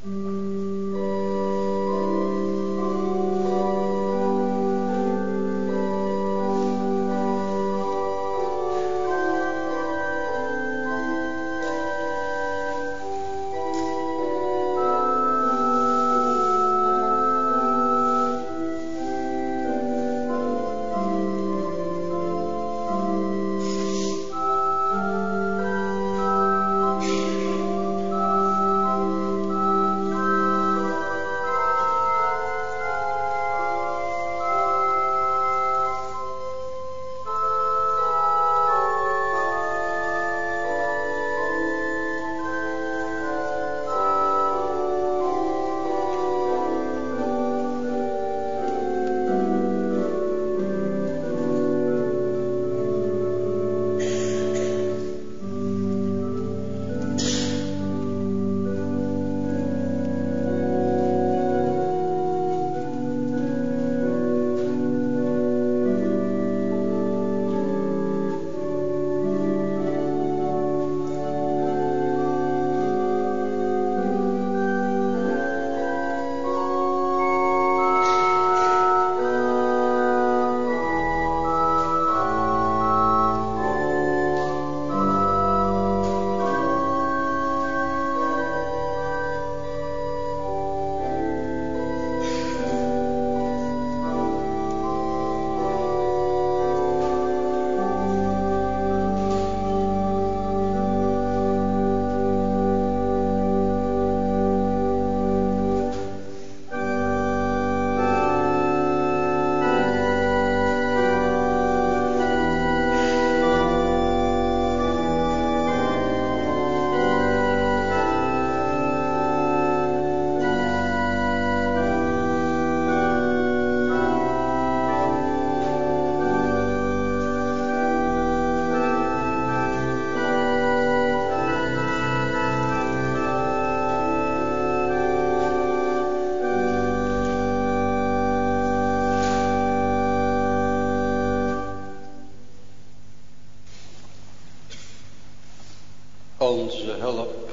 Onze hulp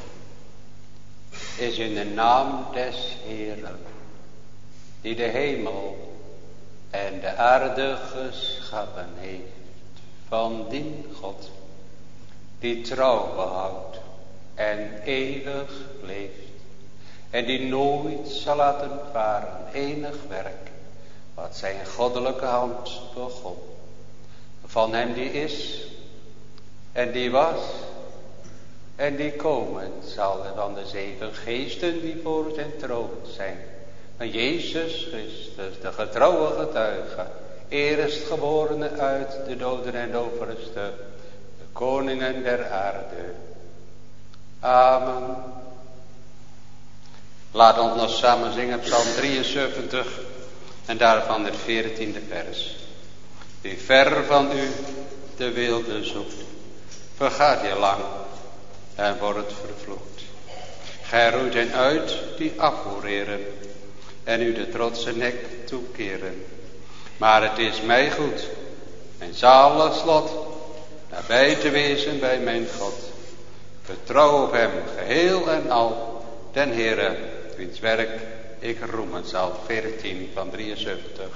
is in de naam des Heeren, die de hemel en de aarde geschapen heeft, van dien God, die trouw behoudt en eeuwig leeft, en die nooit zal laten varen enig werk, wat zijn goddelijke hand begon. Van hem die is, en die was, en die komen zal, en van de 7 geesten die voor zijn troon zijn, van Jezus Christus, de getrouwe getuige, eerstgeborene uit de doden en overste, de koningen der aarde. Amen. Laat ons nog samen zingen Psalm 73 en daarvan het 14e vers. Wie ver van u de wilde zoekt, vergaat je lang en wordt vervloekt. Gij roeit hen uit die afhoereren en u de trotse nek toekeren. Maar het is mij goed en zalig slot nabij te wezen bij mijn God. Vertrouw op hem geheel en al, den Heere, wiens werk ik roemen zal. 14 van 73.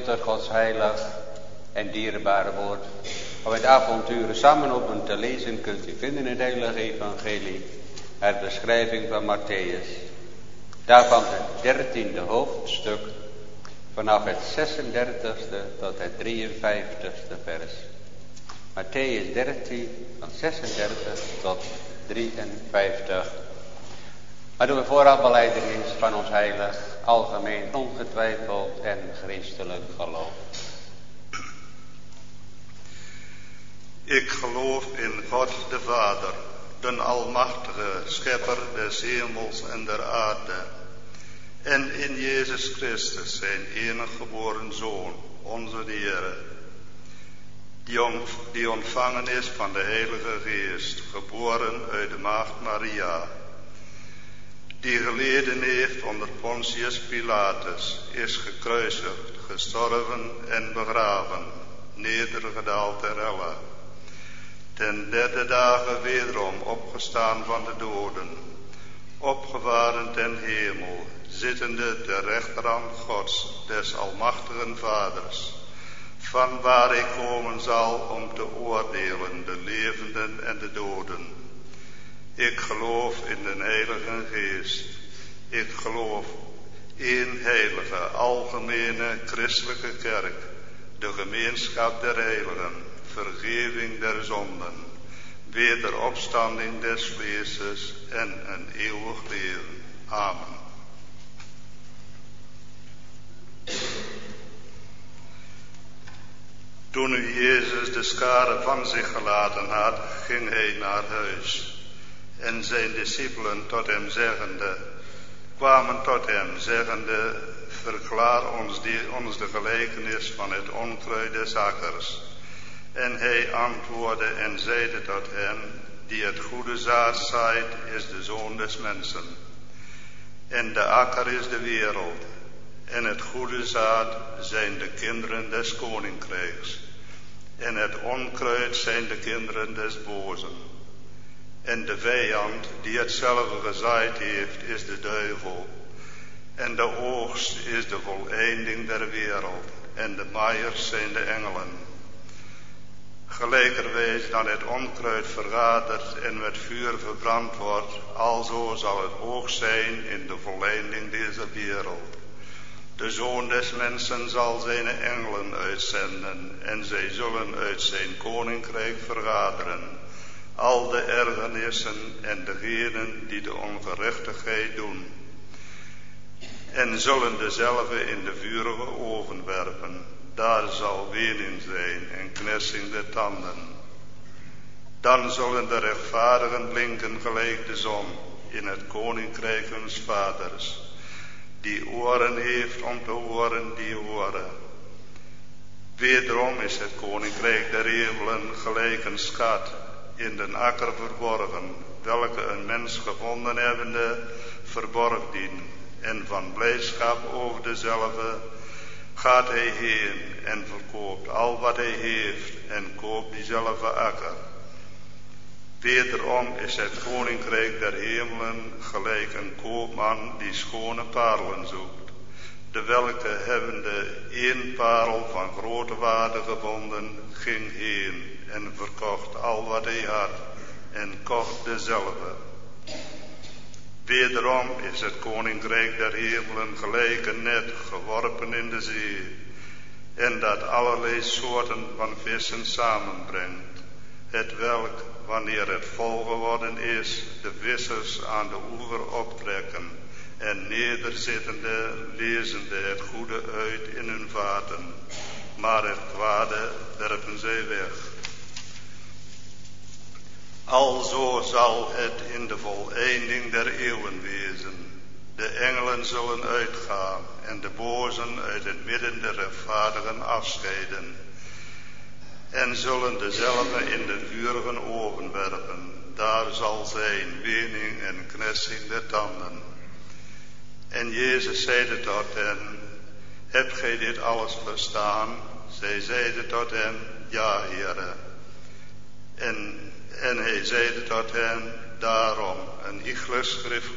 tot Gods heilig en dierbare woord. Of het avonturen samen op en te lezen kunt u vinden in het heilige evangelie. Het beschrijving van Matthäus. Daarvan het 13e hoofdstuk. Vanaf het 36e tot het 53e vers. Matthäus 13 van 36 tot 53. Maar doen we vooraf belijdenis van ons heilig, algemeen, ongetwijfeld en christelijk geloof. Ik geloof in God de Vader, den almachtige schepper des hemels en der aarde, en in Jezus Christus, zijn enige geboren Zoon, onze Heere, die ontvangen is van de Heilige Geest, geboren uit de maagd Maria, die geleden heeft onder Pontius Pilatus, is gekruisigd, gestorven en begraven, nedergedaald ter helle, ten derde dagen wederom opgestaan van de doden, opgevaren ten hemel, zittende ter rechterhand Gods, des almachtigen Vaders, van waar ik komen zal om te oordelen de levenden en de doden. Ik geloof in de Heilige Geest. Ik geloof één heilige, algemene, christelijke kerk, de gemeenschap der heiligen, vergeving der zonden, wederopstanding des vleeses en een eeuwig leven. Amen. Toen nu Jezus de schare van zich gelaten had, ging hij naar huis. En zijn discipelen kwamen tot hem zeggende, verklaar ons de gelijkenis van het onkruid des akkers. En hij antwoordde en zeide tot hen, die het goede zaad zaait, is de Zoon des mensen. En de akker is de wereld. En het goede zaad zijn de kinderen des koninkrijks. En het onkruid zijn de kinderen des bozen. En de vijand die hetzelfde gezaaid heeft, is de duivel. En de oogst is de voleinding der wereld. En de maaiers zijn de engelen. Gelijkerwijs dan het onkruid vergaderd en met vuur verbrand wordt, alzo zal het oogst zijn in de voleinding deze wereld. De Zoon des mensen zal zijn engelen uitzenden, en zij zullen uit zijn koninkrijk vergaderen al de ergernissen en degenen die de ongerechtigheid doen, en zullen dezelfde in de vurige oven werpen. Daar zal wenen zijn en knetsing der tanden. Dan zullen de rechtvaardigen blinken gelijk de zon in het koninkrijk huns vaders. Die oren heeft om te horen, die horen. Wederom is het koninkrijk der hemelen gelijk een schat in den akker verborgen, welke een mens gevonden hebbende verborg dien. En van blijdschap over dezelfde gaat hij heen en verkoopt al wat hij heeft en koopt diezelfde akker. Wederom is het koninkrijk der hemelen gelijk een koopman die schone parelen zoekt, de welke hebbende één parel van grote waarde gevonden, ging heen en verkocht al wat hij had en kocht dezelfde. Wederom is het koninkrijk der hemelen gelijk een net geworpen in de zee, en dat allerlei soorten van vissen samenbrengt, het welk, wanneer het vol geworden is, de vissers aan de oever optrekken, en nederzittende lezende het goede uit in hun vaten, maar het kwade werpen zij weg. Alzo zal het in de voleinding der eeuwen wezen. De engelen zullen uitgaan en de bozen uit het midden der rechtvaardigen afscheiden, en zullen dezelfde in de vurige oven werpen. Daar zal zijn wening en knetsing der tanden. En Jezus zeide tot hen, hebt gij dit alles verstaan? Zij zeiden tot hem, ja, Heere. En hij zeide tot hen, daarom een iegelijk schrift,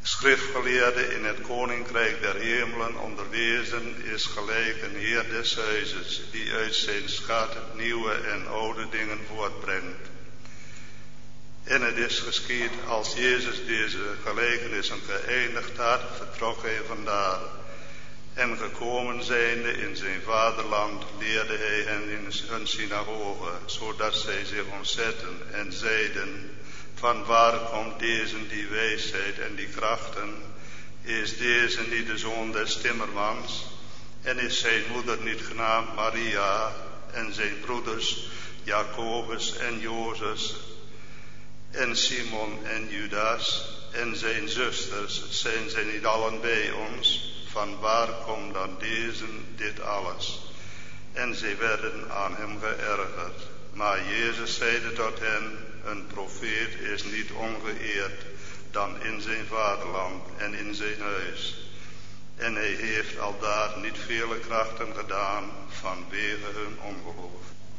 Schriftgeleerde in het koninkrijk der hemelen onderwezen is gelijk een heer des huizes, die uit zijn schat nieuwe en oude dingen voortbrengt. En het is geschied, als Jezus deze gelijkenissen geëindigd had, vertrok hij vandaar. En gekomen zijnde in zijn vaderland, leerde hij hen in hun synagoge, zodat zij zich ontzetten en zeiden: van waar komt deze die wijsheid en die krachten? Is deze niet de zoon des timmermans? En is zijn moeder niet genaamd Maria, en zijn broeders Jacobus en Jozef, en Simon en Judas, en zijn zusters, zijn zij niet allen bij ons? Van waar komt dan deze dit alles? En zij werden aan hem geërgerd. Maar Jezus zeide tot hen: een profeet is niet ongeëerd dan in zijn vaderland en in zijn huis. En hij heeft aldaar niet vele krachten gedaan vanwege hun ongeloof.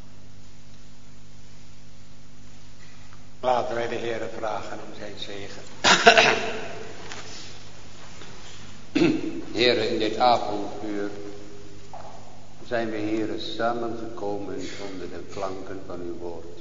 Laten wij de Heere vragen om zijn zegen. Heere, in dit avonduur zijn we, Heere, samengekomen onder de klanken van uw woord.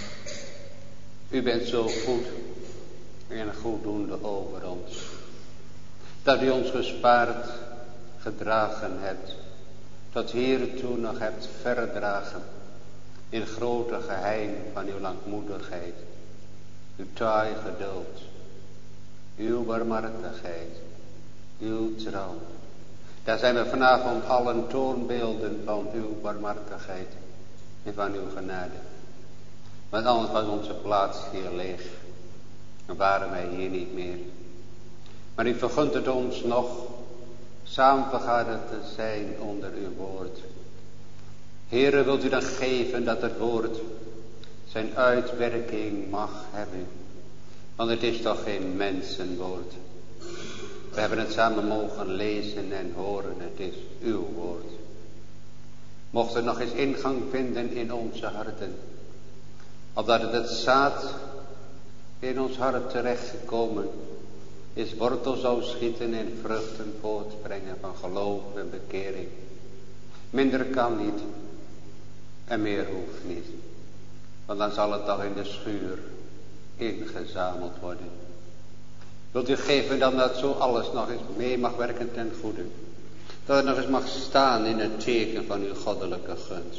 U bent zo goed en goeddoende over ons, dat u ons gespaard, gedragen hebt, tot hier toe nog hebt verdragen, in grote geheim van uw langmoedigheid, uw taai geduld, uw barmhartigheid, uw trouw. Daar zijn we vanavond allen toonbeelden van uw barmhartigheid en van uw genade. Want anders was onze plaats hier leeg. Dan waren wij hier niet meer. Maar u vergunt het ons nog samen vergaderd te zijn onder uw woord. Heere, wilt u dan geven dat het woord zijn uitwerking mag hebben. Want het is toch geen mensenwoord. We hebben het samen mogen lezen en horen. Het is uw woord. Mocht het nog eens ingang vinden in onze harten. Opdat het zaad in ons hart terechtgekomen is, wortel zou schieten en vruchten voortbrengen van geloof en bekering. Minder kan niet en meer hoeft niet. Want dan zal het toch in de schuur ingezameld worden. Wilt u geven dan dat zo alles nog eens mee mag werken ten goede. Dat het nog eens mag staan in het teken van uw goddelijke gunst.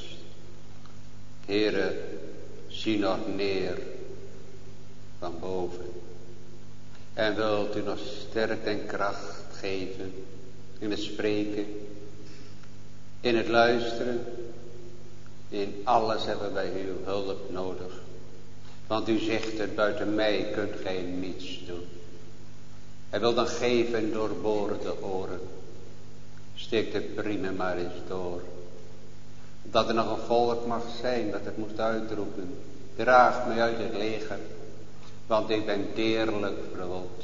Heere, zie nog neer van boven. En wilt u nog sterkte en kracht geven in het spreken, in het luisteren. In alles hebben wij uw hulp nodig. Want u zegt het, buiten mij kunt gij niets doen. Hij wil dan geven doorboorde oren. Steek de priemen maar eens door. Dat er nog een volk mag zijn dat het moest uitroepen. Draag mij uit het leger, want ik ben deerlijk verwoed.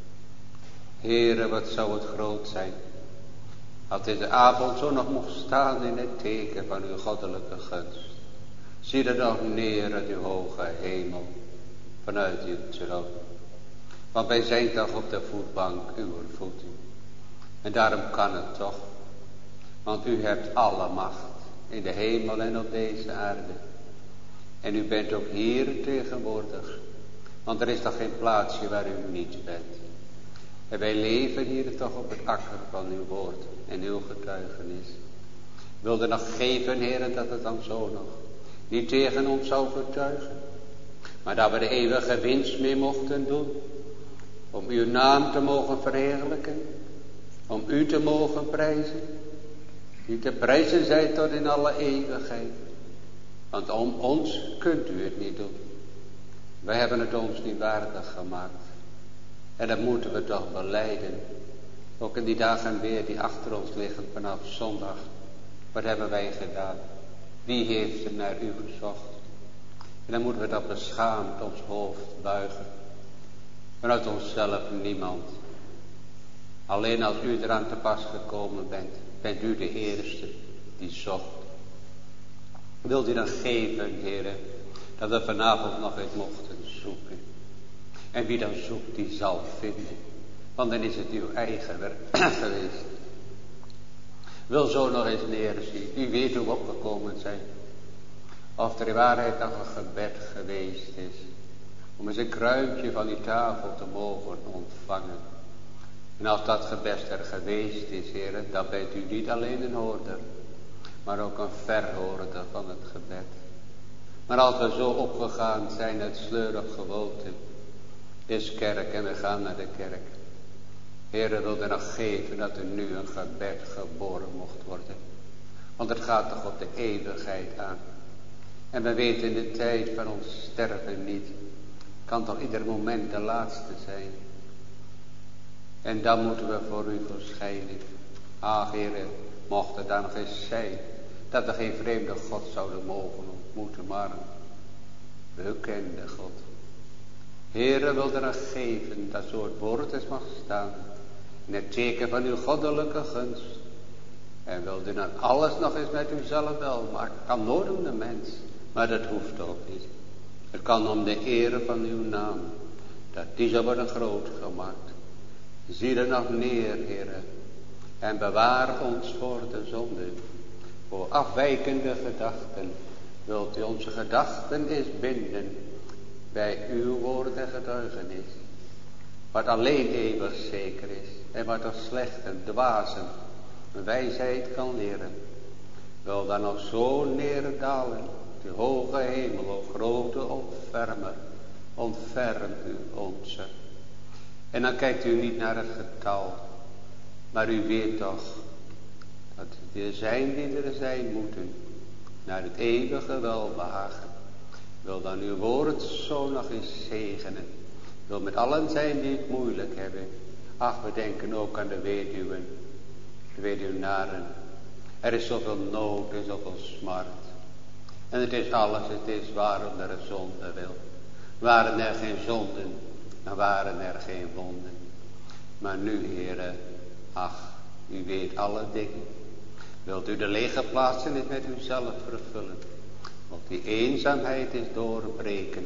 Heere, wat zou het groot zijn, als deze avond zo nog mocht staan in het teken van uw goddelijke gunst. Zie er nog neer uit uw hoge hemel, vanuit uw troon. Want wij zijn toch op de voetbank uw voeten. En daarom kan het toch, want u hebt alle macht in de hemel en op deze aarde. En u bent ook hier tegenwoordig, want er is toch geen plaatsje waar u niet bent. En wij leven hier toch op het akker van uw woord en uw getuigenis. Wilde nog geven, heren, dat het dan zo nog niet tegen ons zou getuigen, maar dat we de eeuwige winst mee mochten doen, om uw naam te mogen verheerlijken, om u te mogen prijzen, die te prijzen zijt tot in alle eeuwigheid. Want om ons kunt u het niet doen. Wij hebben het ons niet waardig gemaakt. En dat moeten we toch belijden. Ook in die dagen weer die achter ons liggen vanaf zondag. Wat hebben wij gedaan? Wie heeft er naar u gezocht? En dan moeten we dat beschaamd ons hoofd buigen. Vanuit onszelf niemand. Alleen als u eraan te pas gekomen bent, bent u de eerste die zocht. Wilt u dan geven, heren, dat we vanavond nog eens mochten zoeken. En wie dan zoekt, die zal vinden. Want dan is het uw eigen werk geweest. Wil zo nog eens neerzien. U weet hoe we opgekomen zijn. Of er in waarheid nog een gebed geweest is. Om eens een kruimpje van uw tafel te mogen ontvangen. En als dat gebed er geweest is, heren, dan bent u niet alleen een hoorder. Maar ook een verhoorder van het gebed. Maar als we zo opgegaan zijn uit sleurig gewoonte. Is kerk en we gaan naar de kerk. Heere, wilde nog geven dat er nu een gebed geboren mocht worden. Want het gaat toch op de eeuwigheid aan. En we weten in de tijd van ons sterven niet. Kan toch ieder moment de laatste zijn. En dan moeten we voor u verschijnen. Ach, Heere, mocht het dan nog eens zijn. Dat we geen vreemde God zouden mogen ontmoeten. Maar een bekende God. Heere, wilde nog geven dat zo het woord eens mag staan. In het teken van uw goddelijke gunst. En wilde dan alles nog eens met uzelf wel maken. Kan nooit om de mens. Maar dat hoeft ook niet. Het kan om de ere van uw naam. Dat die zal worden groot gemaakt. Zie er nog neer, Heere. En bewaar ons voor de zonde. Voor afwijkende gedachten. Wilt u onze gedachten eens binden. Bij uw woord en getuigenis. Wat alleen eeuwig zeker is. En wat er slechte, dwazen, wijsheid kan leren. Wil dan nog zo neerdalen. De hoge hemel, o grote ontfermer. Ontferm u onze. En dan kijkt u niet naar het getal. Maar u weet toch. Dat er zijn die er zijn moeten. Naar het eeuwige welbehagen. Wil dan uw woord zo nog eens zegenen. Wil met allen zijn die het moeilijk hebben. Ach, we denken ook aan de weduwen. De weduwnaren. Er is zoveel nood en zoveel smart. En het is alles, het is waarom er een zonde wil. Waren er geen zonden, dan waren er geen wonden. Maar nu, Heere, ach, u weet alle dingen. Wilt u de lege plaatsen niet met uzelf vervullen. Of die eenzaamheid is doorbreken.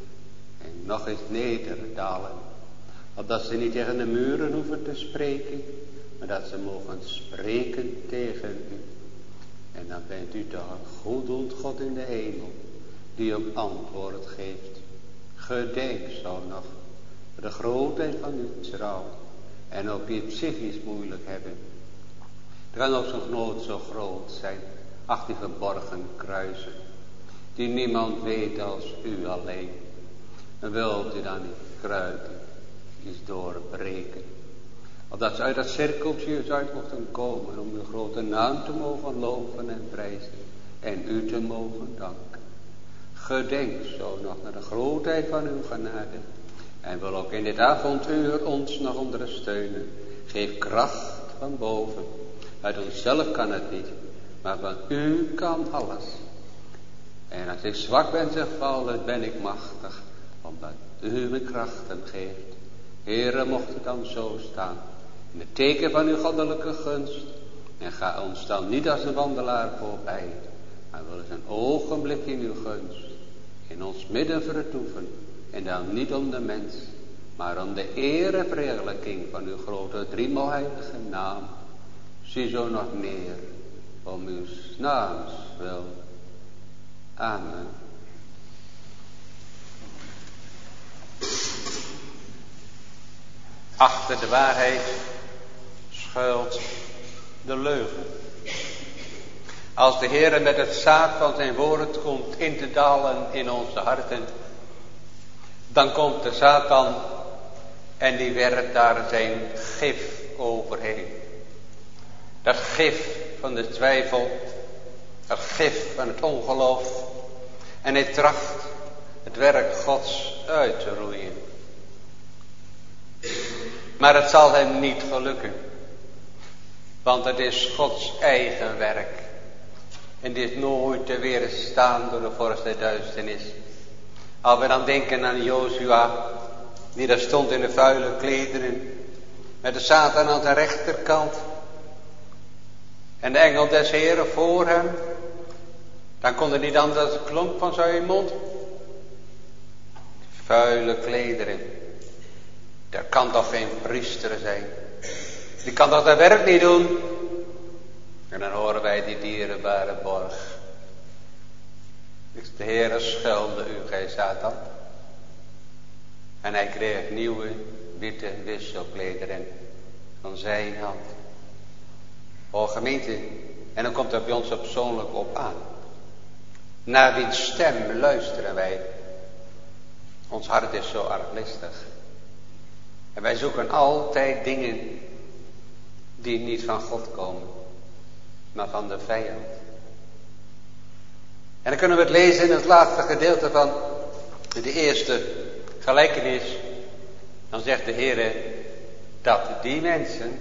En nog eens nederdalen. Opdat ze niet tegen de muren hoeven te spreken. Maar dat ze mogen spreken tegen u. En dan bent u toch een goeddoend God in de hemel. Die ook antwoord geeft. Gedenk zo nog. De grootheid van uw trouw. En ook die het psychisch moeilijk hebben. Er kan ook zo'n nood zo groot zijn. Ach, die verborgen kruisen. Die niemand weet als u alleen. En wilt u dan niet kruiden. Iets doorbreken. Opdat ze uit dat cirkeltje uit mochten komen. Om uw grote naam te mogen loven en prijzen. En u te mogen danken. Gedenk zo nog naar de grootheid van uw genade. En wil ook in dit avonduur ons nog ondersteunen. Geef kracht van boven. Uit onszelf kan het niet. Maar van u kan alles. En als ik zwak ben, zegt Paulus, ben ik machtig. Omdat u me krachten geeft. Heere, mocht het dan zo staan. In het teken van uw goddelijke gunst. En ga ons dan niet als een wandelaar voorbij. Maar wil eens een ogenblik in uw gunst. In ons midden vertoeven. En dan niet om de mens. Maar om de eer en verheerlijking van uw grote driemaal heilige naam. Zie zo nog neer. Om uw naams wil. Amen. Achter de waarheid schuilt de leugen. Als de Heer met het zaad van zijn woord komt in te dalen in onze harten, dan komt de Satan en die werpt daar zijn gif overheen. Dat gif van de twijfel, dat gif van het ongeloof. En hij tracht het werk Gods uit te roeien. Maar het zal hem niet gelukken. Want het is Gods eigen werk. En dit is nooit te weerstaan door de vorst der duisternis. Als we dan denken aan Jozua, die daar stond in de vuile klederen, met de Satan aan zijn rechterkant. En de engel des Heren voor hem. Dan kon er niet anders als het klonk van zijn mond. Vuile klederen. Er kan toch geen priester zijn? Die kan toch dat werk niet doen? En dan horen wij die dierbare borg. De Heere schelde u, gij Satan. En hij kreeg nieuwe witte wisselklederen van zijn hand. O gemeente, en dan komt het bij ons persoonlijk op aan. Naar wiens stem luisteren wij? Ons hart is zo arglistig. En wij zoeken altijd dingen die niet van God komen, maar van de vijand. En dan kunnen we het lezen in het laatste gedeelte van de eerste gelijkenis. Dan zegt de Heer dat die mensen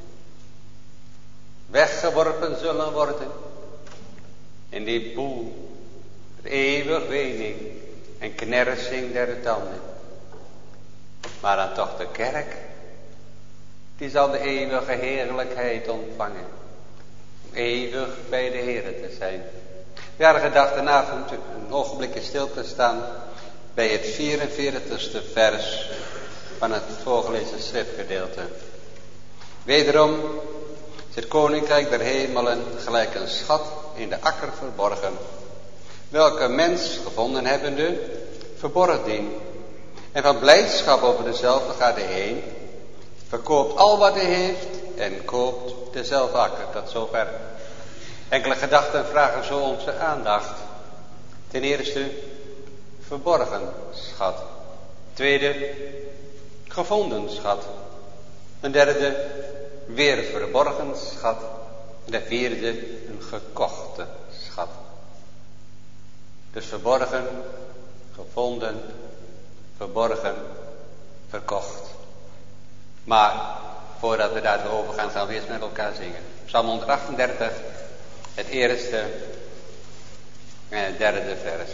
weggeworpen zullen worden in die boel, eeuwig wening en knersing der tanden. Maar dan toch de kerk, die zal de eeuwige heerlijkheid ontvangen. Om eeuwig bij de Heer te zijn. We hadden gedacht vanavond een ogenblikje stil te staan bij het 44ste vers van het voorgelezen schriftgedeelte. Wederom is het koninkrijk der hemelen gelijk een schat in de akker verborgen, welke mens gevonden hebbende verborgen dient. En van blijdschap over dezelfde gaat hij heen, verkoopt al wat hij heeft en koopt dezelfde akker. Tot zover. Enkele gedachten vragen zo onze aandacht. Ten eerste, verborgen schat. Tweede, gevonden schat. Een derde, weer verborgen schat. En de vierde, een gekochte schat. Dus verborgen, gevonden, verborgen, verkocht. Maar voordat we daarover gaan, gaan we eerst met elkaar zingen. Psalm 138, het eerste en het derde vers.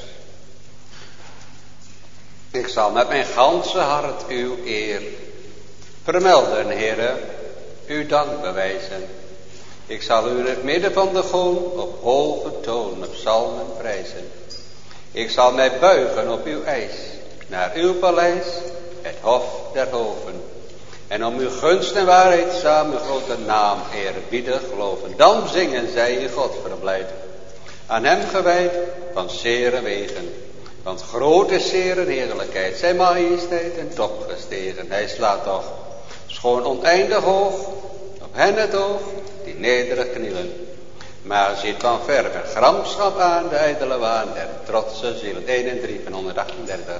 Ik zal met mijn ganse hart uw eer vermelden, Heere, uw dank bewijzen. Ik zal u in het midden van de goon op hoge toon op psalmen prijzen. Ik zal mij buigen op uw eis, naar uw paleis, het hof der hoven. En om uw gunst en waarheid samen grote naam eerbiedig geloven. Dan zingen zij in God verblijd. Aan hem gewijd van zere wegen. Want groot is zere heerlijkheid. Zijn majesteit en top gestegen. Hij slaat toch schoon oneindig hoog op hen het oog die nederig knielen. Maar ziet van ver met gramschap aan de ijdele waan der trotse zielen. 1 en 3 van 138.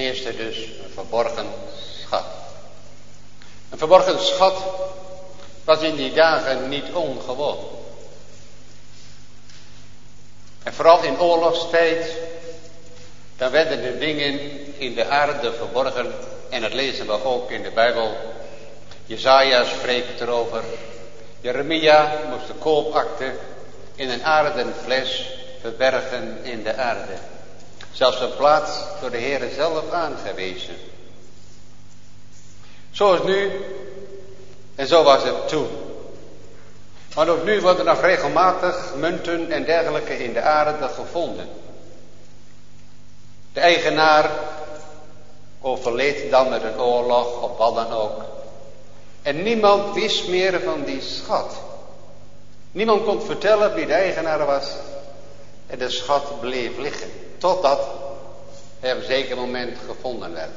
eerste dus een verborgen schat. Een verborgen schat was in die dagen niet ongewoon. En vooral in oorlogstijd, dan werden de dingen in de aarde verborgen. En dat lezen we ook in de Bijbel. Jesaja spreekt erover. Jeremia moest de koopakte in een aarden fles verbergen in de aarde. Zelfs een plaats door de Heere zelf aangewezen. Zoals nu en zo was het toen. Maar ook nu worden nog regelmatig munten en dergelijke in de aarde gevonden. De eigenaar overleed dan met een oorlog of wat dan ook. En niemand wist meer van die schat. Niemand kon vertellen wie de eigenaar was. En de schat bleef liggen. Totdat hij op een zeker moment gevonden werd.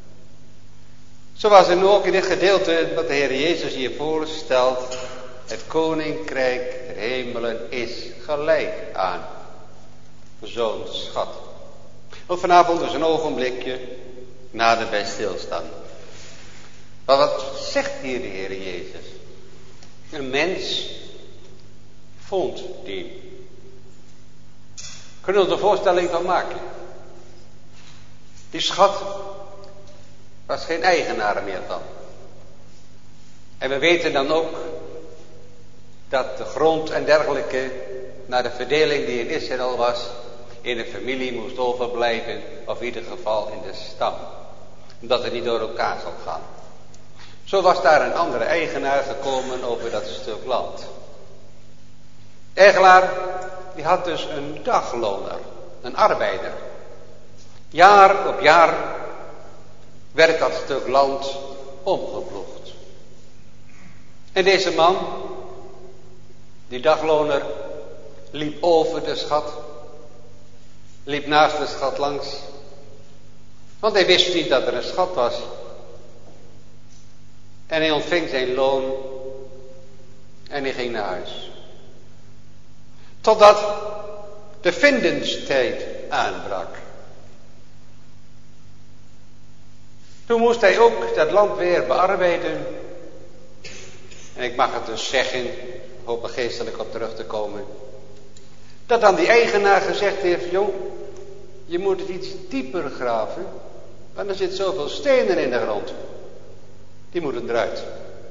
Zo was het nu ook in dit gedeelte wat de Heer Jezus hier voorstelt. Het koninkrijk der hemelen is gelijk aan zo'n schat. Want vanavond is een ogenblikje nader bij stilstaan. Maar wat zegt hier de Heer Jezus? Een mens vond die. Kunnen we ons een voorstelling van maken? Die schat was geen eigenaar meer van. En we weten dan ook dat de grond en dergelijke naar de verdeling die in Israël was, in een familie moest overblijven, of in ieder geval in de stam. Omdat het niet door elkaar zou gaan. Zo was daar een andere eigenaar gekomen over dat stuk land. De eigenaar, die had dus een dagloner, een arbeider. Jaar op jaar werd dat stuk land omgeploegd. En deze man, die dagloner, liep over de schat, liep naast de schat langs, want hij wist niet dat er een schat was. En hij ontving zijn loon en hij ging naar huis. Totdat de vindenstijd aanbrak. Toen moest hij ook dat land weer bearbeiden. En ik mag het dus zeggen, ik hoop er geestelijk op terug te komen. Dat dan die eigenaar gezegd heeft, jong, je moet het iets dieper graven. Want er zit zoveel stenen in de grond. Die moeten eruit.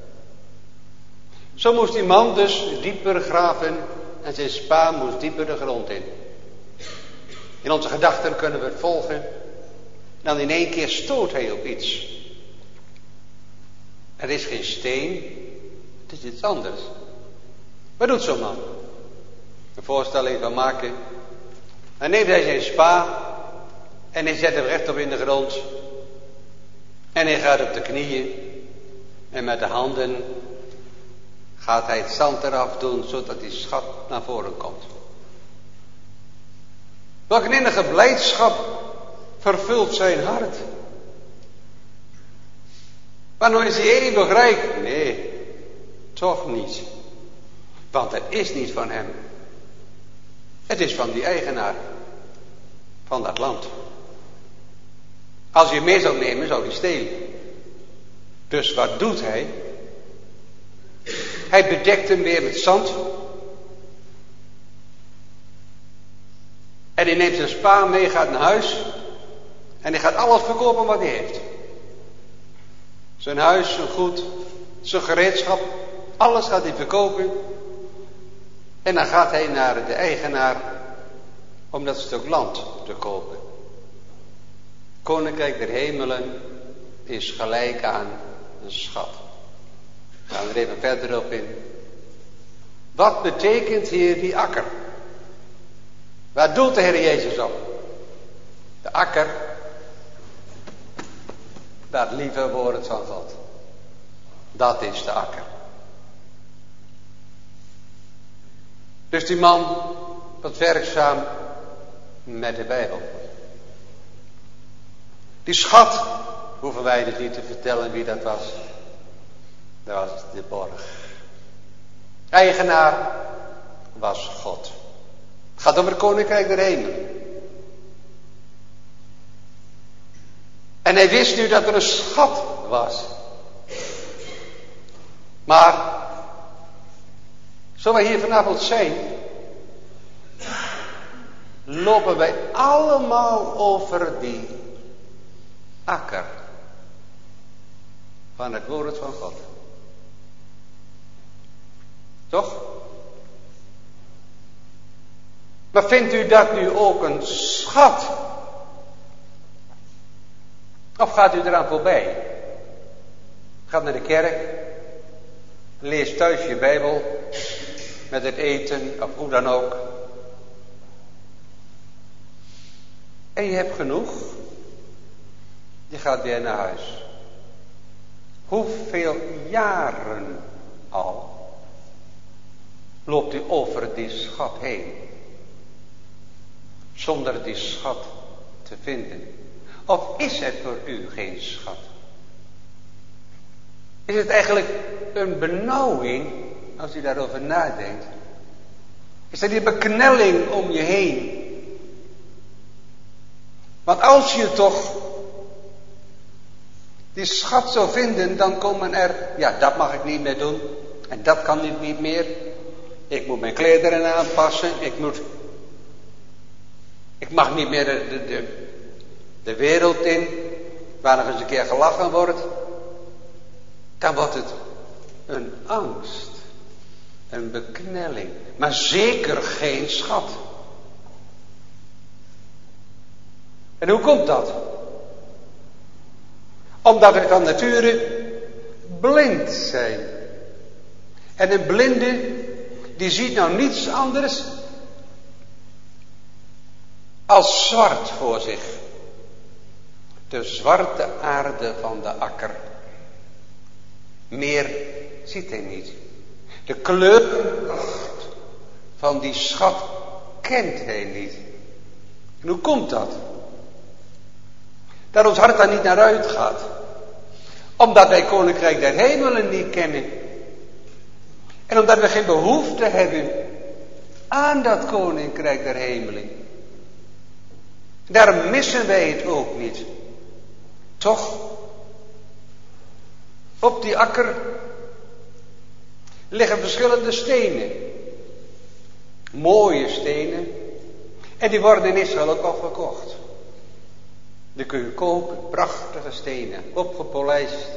Zo moest die man dus dieper graven en zijn spa moest dieper de grond in. In onze gedachten kunnen we het volgen. Dan in één keer stoot hij op iets. Er is geen steen, het is iets anders. Wat doet zo'n man? Een voorstelling van maken. Dan neemt hij zijn spa en hij zet hem rechtop in de grond. En hij gaat op de knieën en met de handen gaat hij het zand eraf doen zodat die schat naar voren komt. Welk een innige blijdschap vervult zijn hart. Maar nou is hij eeuwig rijk. Nee, toch niet. Want het is niet van hem. Het is van die eigenaar. Van dat land. Als hij mee zou nemen, zou hij stelen. Dus wat doet hij? Hij bedekt hem weer met zand. En hij neemt zijn spa mee, gaat naar huis. En hij gaat alles verkopen wat hij heeft. Zijn huis, zijn goed, zijn gereedschap. Alles gaat hij verkopen. En dan gaat hij naar de eigenaar om dat stuk land te kopen. Koninkrijk der hemelen is gelijk aan een schat. Gaan we er even verder op in. Wat betekent hier die akker? Waar doelt de Heer Jezus op? De akker, dat lieve woord van God. Dat is de akker. Dus die man was werkzaam met de Bijbel. Die schat, hoeven wij dus niet te vertellen wie dat was. Dat was de borg. Eigenaar was God. Het gaat om het koninkrijk der hemelen. En hij wist nu dat er een schat was. Maar, zo wij hier vanavond zijn, lopen wij allemaal over die akker van het woord van God. Toch? Maar vindt u dat nu ook een schat? Of gaat u eraan voorbij? Gaat naar de kerk, leest thuis je Bijbel, met het eten of hoe dan ook. En je hebt genoeg. Je gaat weer naar huis. Hoeveel jaren al loopt u over die schat heen, zonder die schat te vinden? Of is het voor u geen schat? Is het eigenlijk een benauwing, als u daarover nadenkt? Is er die beknelling om je heen? Want als je toch die schat zou vinden, dan komen er, ja, dat mag ik niet meer doen. En dat kan ik niet meer. Ik moet mijn klederen aanpassen. Ik mag niet meer de wereld in, waar nog eens een keer gelachen wordt. Dan wordt het een angst, een beknelling, maar zeker geen schat. En hoe komt dat? Omdat we van nature blind zijn. En een blinde, die ziet nou niets anders als zwart voor zich. De zwarte aarde van de akker. Meer ziet hij niet. De kleurkracht van die schat kent hij niet. En hoe komt dat? Dat ons hart daar niet naar uitgaat. Omdat wij Koninkrijk der Hemelen niet kennen. En omdat we geen behoefte hebben aan dat Koninkrijk der Hemelen. Daarom missen wij het ook niet. Toch? Op die akker liggen verschillende stenen. Mooie stenen. En die worden in Israël ook al verkocht. Die kun je kopen, prachtige stenen, opgepolijst.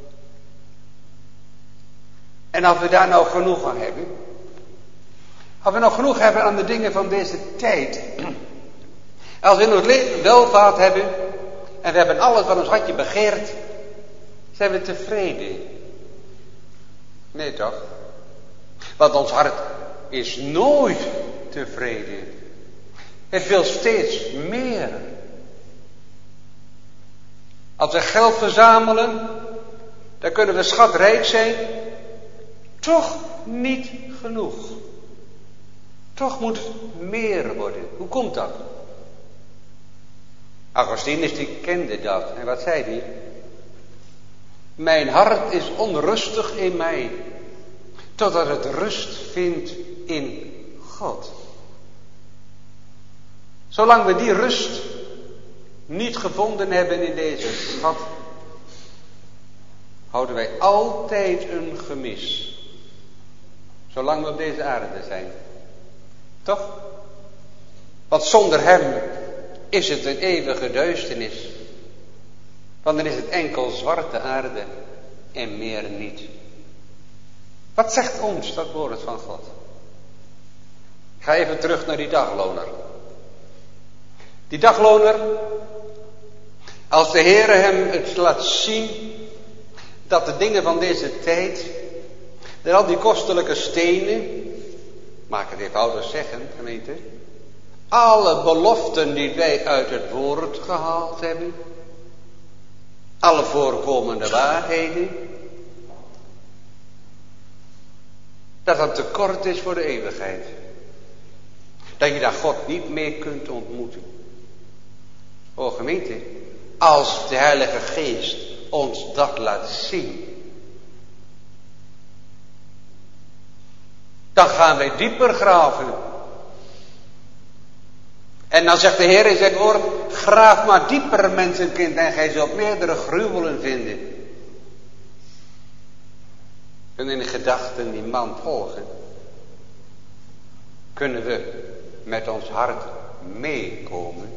En als we daar nou genoeg aan hebben. Als we nou genoeg hebben aan de dingen van deze tijd. Als we in ons leven welvaart hebben. En we hebben alles wat ons hartje begeert. Zijn we tevreden? Nee toch? Want ons hart is nooit tevreden. Het wil steeds meer. Als we geld verzamelen, dan kunnen we schatrijk zijn. Toch niet genoeg. Toch moet het meer worden. Hoe komt dat? Augustinus die kende dat. En wat zei hij? Mijn hart is onrustig in mij, totdat het rust vindt in God. Zolang we die rust niet gevonden hebben in deze schat, houden wij altijd een gemis. Zolang we op deze aarde zijn. Toch? Want zonder hem is het een eeuwige duisternis. Want dan is het enkel zwarte aarde en meer niet. Wat zegt ons dat woord van God? Ik ga even terug naar die dagloner. Die dagloner, als de Heere hem het laat zien, dat de dingen van deze tijd, dat al die kostelijke stenen, mag ik het eenvoudig zeggen, gemeente, alle beloften die wij uit het woord gehaald hebben, alle voorkomende waarheden, dat dat tekort is voor de eeuwigheid. Dat je daar God niet meer kunt ontmoeten. O gemeente, als de Heilige Geest ons dat laat zien, dan gaan wij dieper graven. En dan zegt de Heer in zijn woord, Graaf maar dieper, mensenkind, en gij zult meerdere gruwelen vinden. En in de gedachten die man volgen, kunnen we met ons hart meekomen.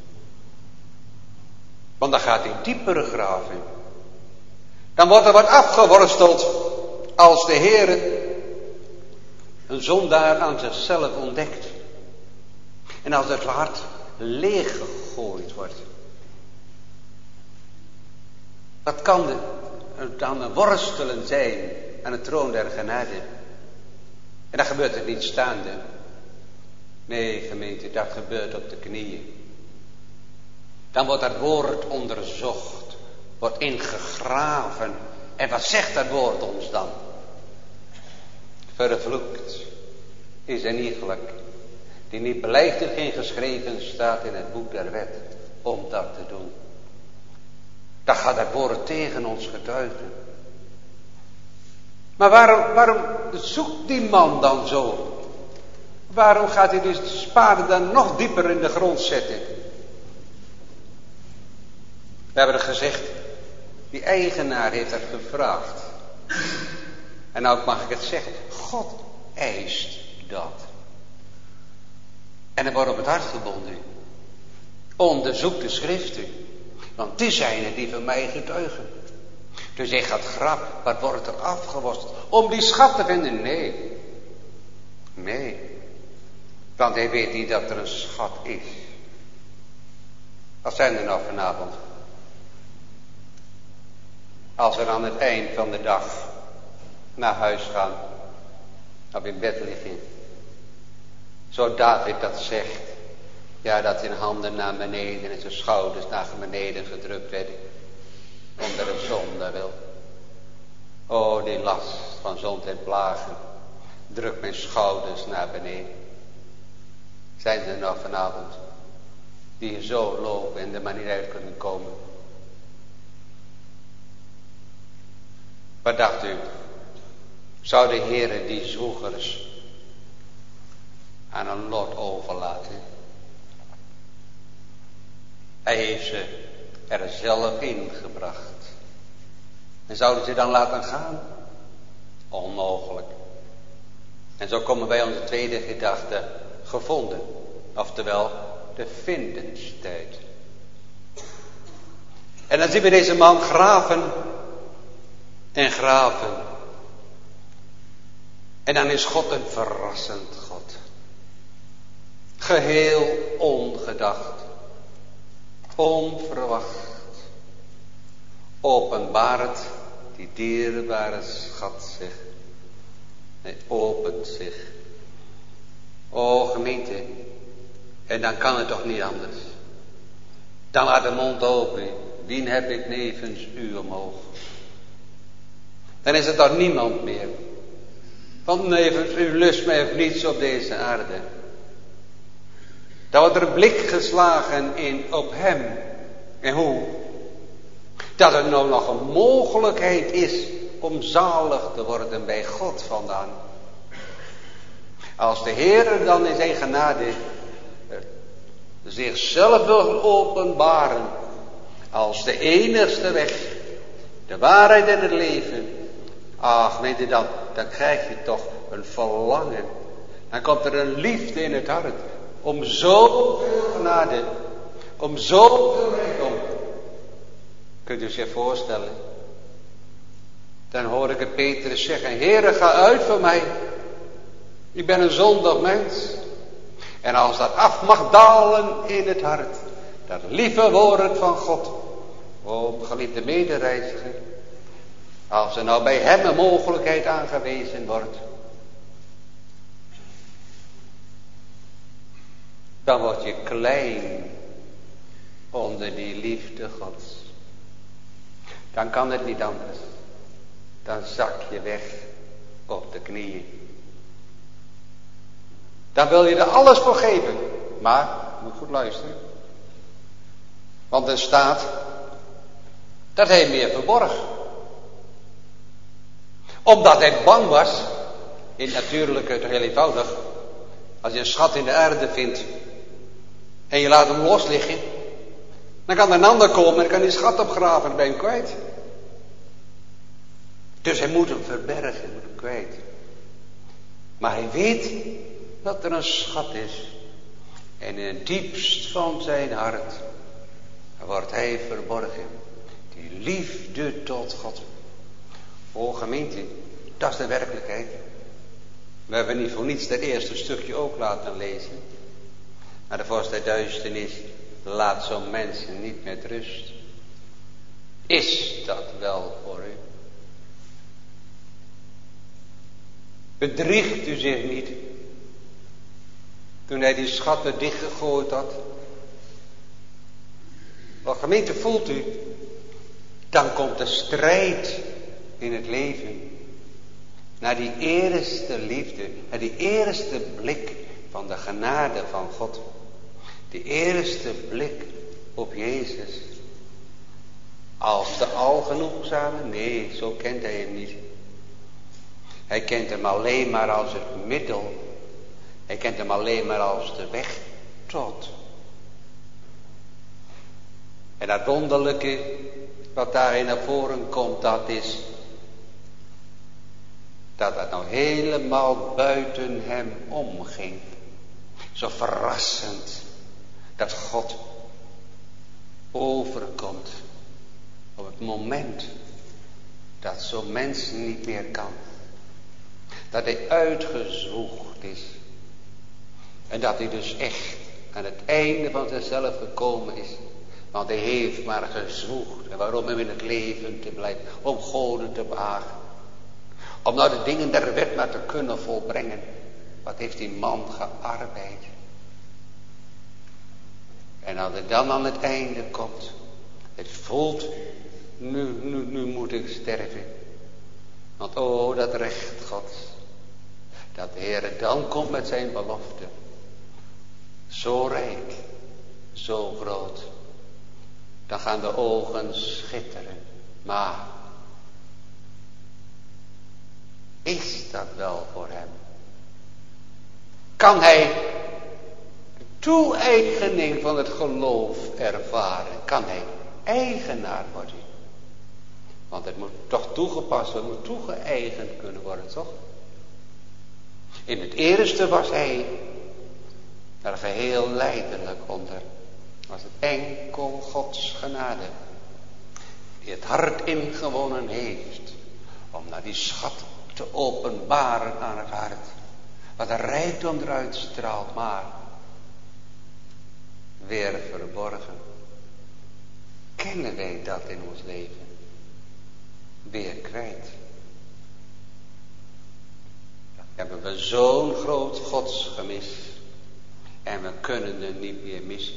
Want dan gaat hij diepere graven. Dan wordt er wat afgeworsteld als de Heer een zondaar aan zichzelf ontdekt. En als het hart leeggegooid wordt. Wat kan het dan worstelen zijn aan de troon der genade? En dat gebeurt het niet staande. Nee, gemeente, dat gebeurt op de knieën. Dan wordt dat woord onderzocht, wordt ingegraven. En wat zegt dat woord ons dan? Vervloekt is een iegelijk die niet belijft hetgeen geschreven staat in het boek der wet, om dat te doen. Dan gaat dat woord tegen ons getuigen. Maar waarom zoekt die man dan zo? Waarom gaat hij dus de spade dan nog dieper in de grond zetten? We hebben het gezegd, die eigenaar heeft dat gevraagd. En nou mag ik het zeggen, God eist dat. En er wordt op het hart gebonden. Onderzoek de schriften, want die zijn het die van mij getuigen. Dus hij gaat grap, wat wordt er afgeworsteld? Om die schat te vinden? Nee. Want hij weet niet dat er een schat is. Wat zijn er nou vanavond? Als we aan het eind van de dag naar huis gaan, of in bed liggen. Zo David dat zegt. Ja, dat zijn handen naar beneden en zijn schouders naar beneden gedrukt werden. Onder een zonde wil. Oh, die last van zond en plagen. Drukt mijn schouders naar beneden. Zijn er nog vanavond die zo lopen en er maar niet uit kunnen komen? Wat dacht u? Zou de Heere die zwoegers aan een lot overlaten? Hij heeft ze er zelf ingebracht. En zouden ze dan laten gaan? Onmogelijk. En zo komen wij onze tweede gedachte, gevonden. Oftewel, de vindenstijd. En dan zien we deze man graven en graven. En dan is God een verrassend God. Geheel ongedacht. Onverwacht. Openbaart die dierbare schat zich. Hij opent zich. O gemeente. En dan kan het toch niet anders. Dan laat de mond open. Wien heb ik nevens u omhoog? Dan is er toch niemand meer. Want nevens u lust mij of niets op deze aarde. Dan wordt er een blik geslagen op hem. En hoe? Dat er nou nog een mogelijkheid is om zalig te worden bij God vandaan. Als de Heer dan in zijn genade zichzelf wil openbaren als de enigste weg, de waarheid en het leven. Ach, weet je dan krijg je toch een verlangen. Dan komt er een liefde in het hart om zoveel genade, om zoveel rijkdom. Kunt u zich voorstellen? Dan hoor ik het Petrus zeggen, Heere, ga uit van mij. Ik ben een zondig mens. En als dat af mag dalen in het hart, dat lieve woord van God, o geliefde medereiziger, als er nou bij hem een mogelijkheid aangewezen wordt, dan word je klein onder die liefde Gods. Dan kan het niet anders. Dan zak je weg op de knieën. Dan wil je er alles voor geven. Maar, moet goed luisteren. Want er staat dat hij meer verborg. Omdat hij bang was. In natuurlijk het heel eenvoudig. Als je een schat in de aarde vindt. En je laat hem los liggen. Dan kan een ander komen en kan die schat opgraven en dan ben je hem kwijt. Dus hij moet hem verbergen, moet hem kwijt. Maar hij weet dat er een schat is. En in het diepst van zijn hart wordt hij verborgen. Die liefde tot God. O gemeente, dat is de werkelijkheid. We hebben niet voor niets dat eerste stukje ook laten lezen. Maar de vorst der duisternis laat zo'n mensen niet met rust. Is dat wel voor u? Bedriegt u zich niet toen hij die schatten dichtgegooid had? Wel gemeente, voelt u, dan komt de strijd in het leven naar die eerste liefde, naar die eerste blik van de genade van God. Die eerste blik op Jezus. Als de algenoegzame? Nee, zo kent hij hem niet. Hij kent hem alleen maar als het middel. Hij kent hem alleen maar als de weg tot. En dat wonderlijke wat daarin naar voren komt, dat is dat het nou helemaal buiten hem omging. Zo verrassend dat God overkomt op het moment dat zo'n mens niet meer kan. Dat hij uitgezwoegd is. En dat hij dus echt aan het einde van zichzelf gekomen is. Want hij heeft maar gezwoegd. En waarom hem in het leven te blijven? Om Goden te behagen. Om nou de dingen der wet maar te kunnen volbrengen. Wat heeft die man gearbeid. En als hij dan aan het einde komt. Het voelt. Nu moet ik sterven. Want oh, dat recht Gods. Dat de Heer dan komt met zijn belofte. Zo rijk. Zo groot. Dan gaan de ogen schitteren. Maar. Is dat wel voor hem? Kan hij de toe-eigening van het geloof ervaren? Kan hij eigenaar worden? Want het moet toch toegepast worden, het moet toegeëigend kunnen worden, toch? In het eerste was hij daar geheel lijdelijk onder. Was het enkel Gods genade. Die het hart ingewonnen heeft. Om naar die schat te openbaren aan het hart. Wat een rijkdom eruit straalt, maar weer verborgen. Kennen wij dat in ons leven? Weer kwijt. Hebben we zo'n groot godsgemis. En we kunnen het niet meer missen.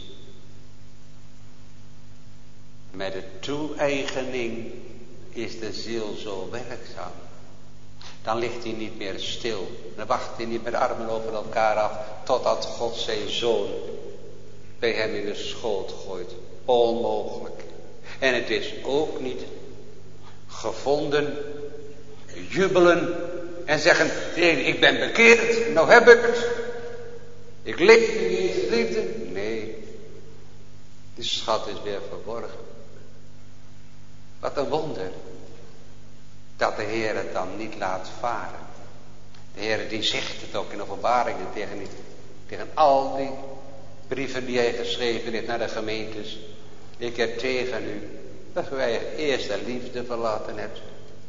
Met de toe-eigening is de ziel zo werkzaam. Dan ligt hij niet meer stil. Dan wacht hij niet met de armen over elkaar af. Totdat God zijn zoon bij hem in de schoot gooit. Onmogelijk. En het is ook niet gevonden. Jubelen. En zeggen. Ik ben bekeerd. Nou heb ik het. Ik leef in Jezus liefde. Nee. Die schat is weer verborgen. Wat een wonder. Dat de Heer het dan niet laat varen. De Heer die zegt het ook in openbaringen tegen al die brieven die hij geschreven heeft naar de gemeentes. Ik heb tegen u dat wij eerst de liefde verlaten hebt.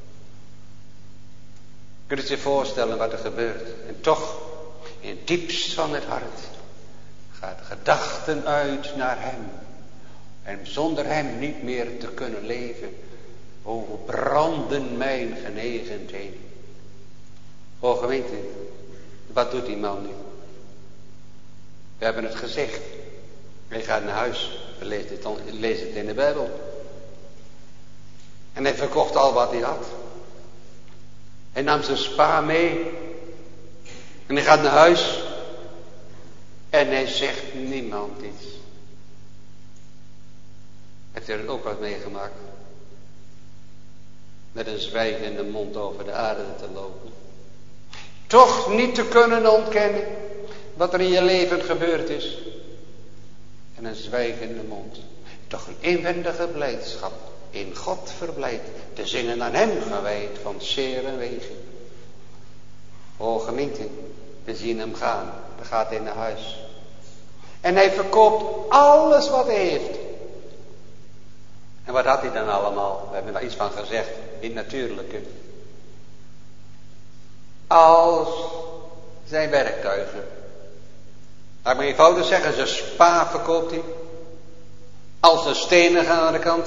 Kunt u zich voorstellen wat er gebeurt. En toch, in het diepst van het hart, gaat de gedachten uit naar hem. En zonder hem niet meer te kunnen leven. O, branden mijn genegenheid. O gemeente, wat doet die man nu? We hebben het gezegd. Hij gaat naar huis. Lees het in de Bijbel. En hij verkocht al wat hij had. Hij nam zijn spa mee. En hij gaat naar huis. En hij zegt niemand iets. Heeft u er ook wat meegemaakt? Met een zwijgende mond over de aarde te lopen. Toch niet te kunnen ontkennen wat er in je leven gebeurd is. En een zwijgende mond. toch een inwendige blijdschap. In God verblijd, te zingen aan hem gewijd van zeer en wegen. O gemeente, we zien hem gaan. Dan gaat hij naar huis. En hij verkoopt alles wat hij heeft. En wat had hij dan allemaal? We hebben er iets van gezegd, in het natuurlijke. Als zijn werktuigen. Laat me eenvoudig zeggen, zijn spa verkoopt hij. Als de stenen gaan aan de kant.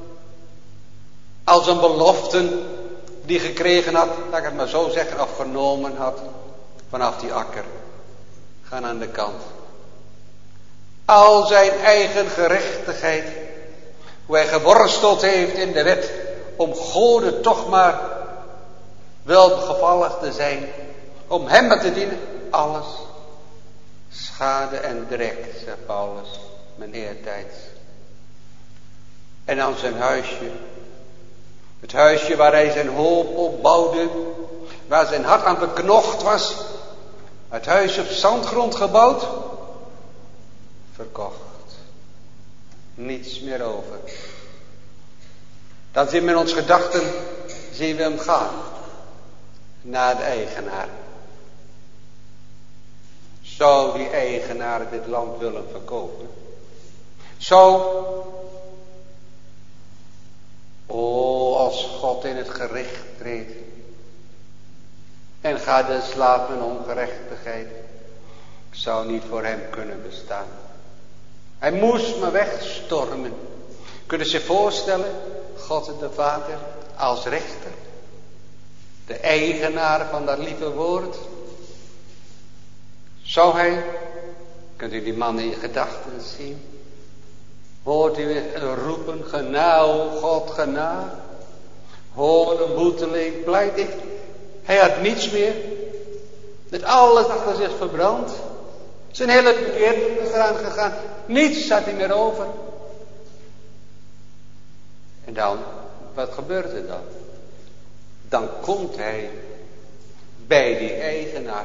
Als een beloften die gekregen had, laat ik het maar zo zeggen, of genomen had. Vanaf die akker. Gaan aan de kant. Al zijn eigen gerechtigheid. Hoe hij geworsteld heeft in de wet. Om Gode toch maar welgevallig te zijn. Om hem maar te dienen. Alles. Schade en drek, zegt Paulus. Mijn eertijds. En dan zijn huisje. Het huisje waar hij zijn hoop op bouwde. Waar zijn hart aan beknocht was. Het huis op zandgrond gebouwd. Verkocht. Niets meer over. Dan zien we in ons gedachten, zien we hem gaan. Naar de eigenaar. Zou die eigenaar dit land willen verkopen? Als God in het gericht treedt. En gaat de slaap met ongerechtigheid. Zou niet voor hem kunnen bestaan. Hij moest maar wegstormen. Kunnen ze zich voorstellen? God de Vader als rechter. De eigenaar van dat lieve woord. Zou hij, kunt u die man in je gedachten zien? Hoort u roepen, gena, o God, gena. Hoor een boeteling, pleit ik. Hij had niets meer. Met alles achter zich verbrand. Zijn hele bekeerdheid is eraan gegaan. Niets had hij meer over. En dan, wat gebeurt er dan? Dan komt hij bij die eigenaar.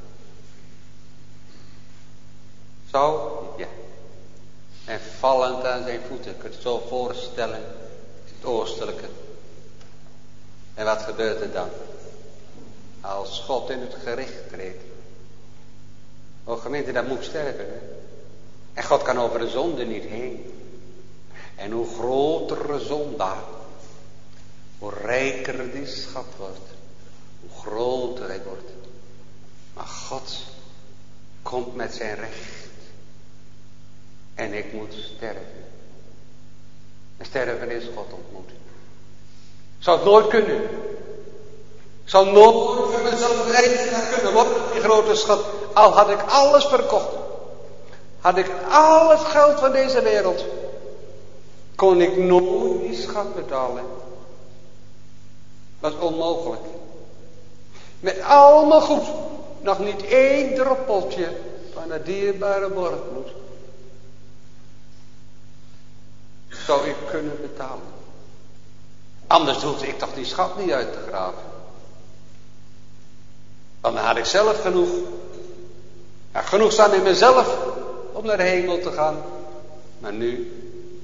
Zo? Ja. En vallend aan zijn voeten. Ik kan het zo voorstellen. Het oostelijke. En wat gebeurt er dan? Als God in het gericht treedt. O gemeente, dat moet sterven. Hè? En God kan over de zonde niet heen. En hoe groter de zondaar. Hoe rijker die schat wordt. Hoe groter hij wordt. Maar God komt met zijn recht. En ik moet sterven. En sterven is God ontmoeten. Ik zou het nooit kunnen. Ik zou nooit voor mezelf rijden kunnen worden. Die grote schat. Al had ik alles verkocht. Had ik al het geld van deze wereld. Kon ik nooit die schat betalen. Dat was onmogelijk. Met al mijn goed. Nog niet één druppeltje van het dierbare borgbloed. Zou ik kunnen betalen. Anders hoefde ik toch die schat niet uit te graven. Want dan had ik zelf genoeg. Ja, genoeg staan in mezelf om naar de hemel te gaan. Maar nu.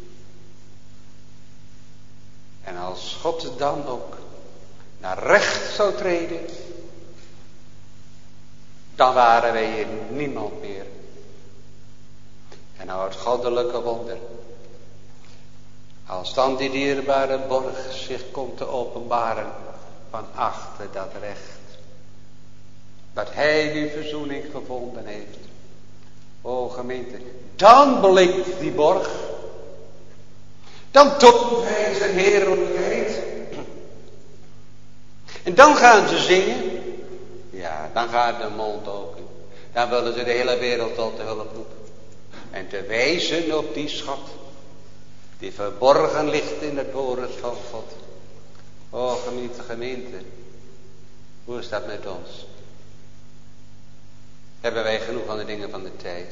En als God dan ook naar recht zou treden. Dan waren wij hier niemand meer. En nou het goddelijke wonder. Als dan die dierbare borg zich komt te openbaren van achter dat recht. Dat hij die verzoening gevonden heeft. O gemeente, dan blinkt die borg. Dan toont hij zijn heerlijkheid. En dan gaan ze zingen. Ja, dan gaat de mond open. Dan willen ze de hele wereld tot de hulp roepen. En te wijzen op die schat. Die verborgen ligt in het woord van God. O gemeente. Hoe is dat met ons? Hebben wij genoeg van de dingen van de tijd?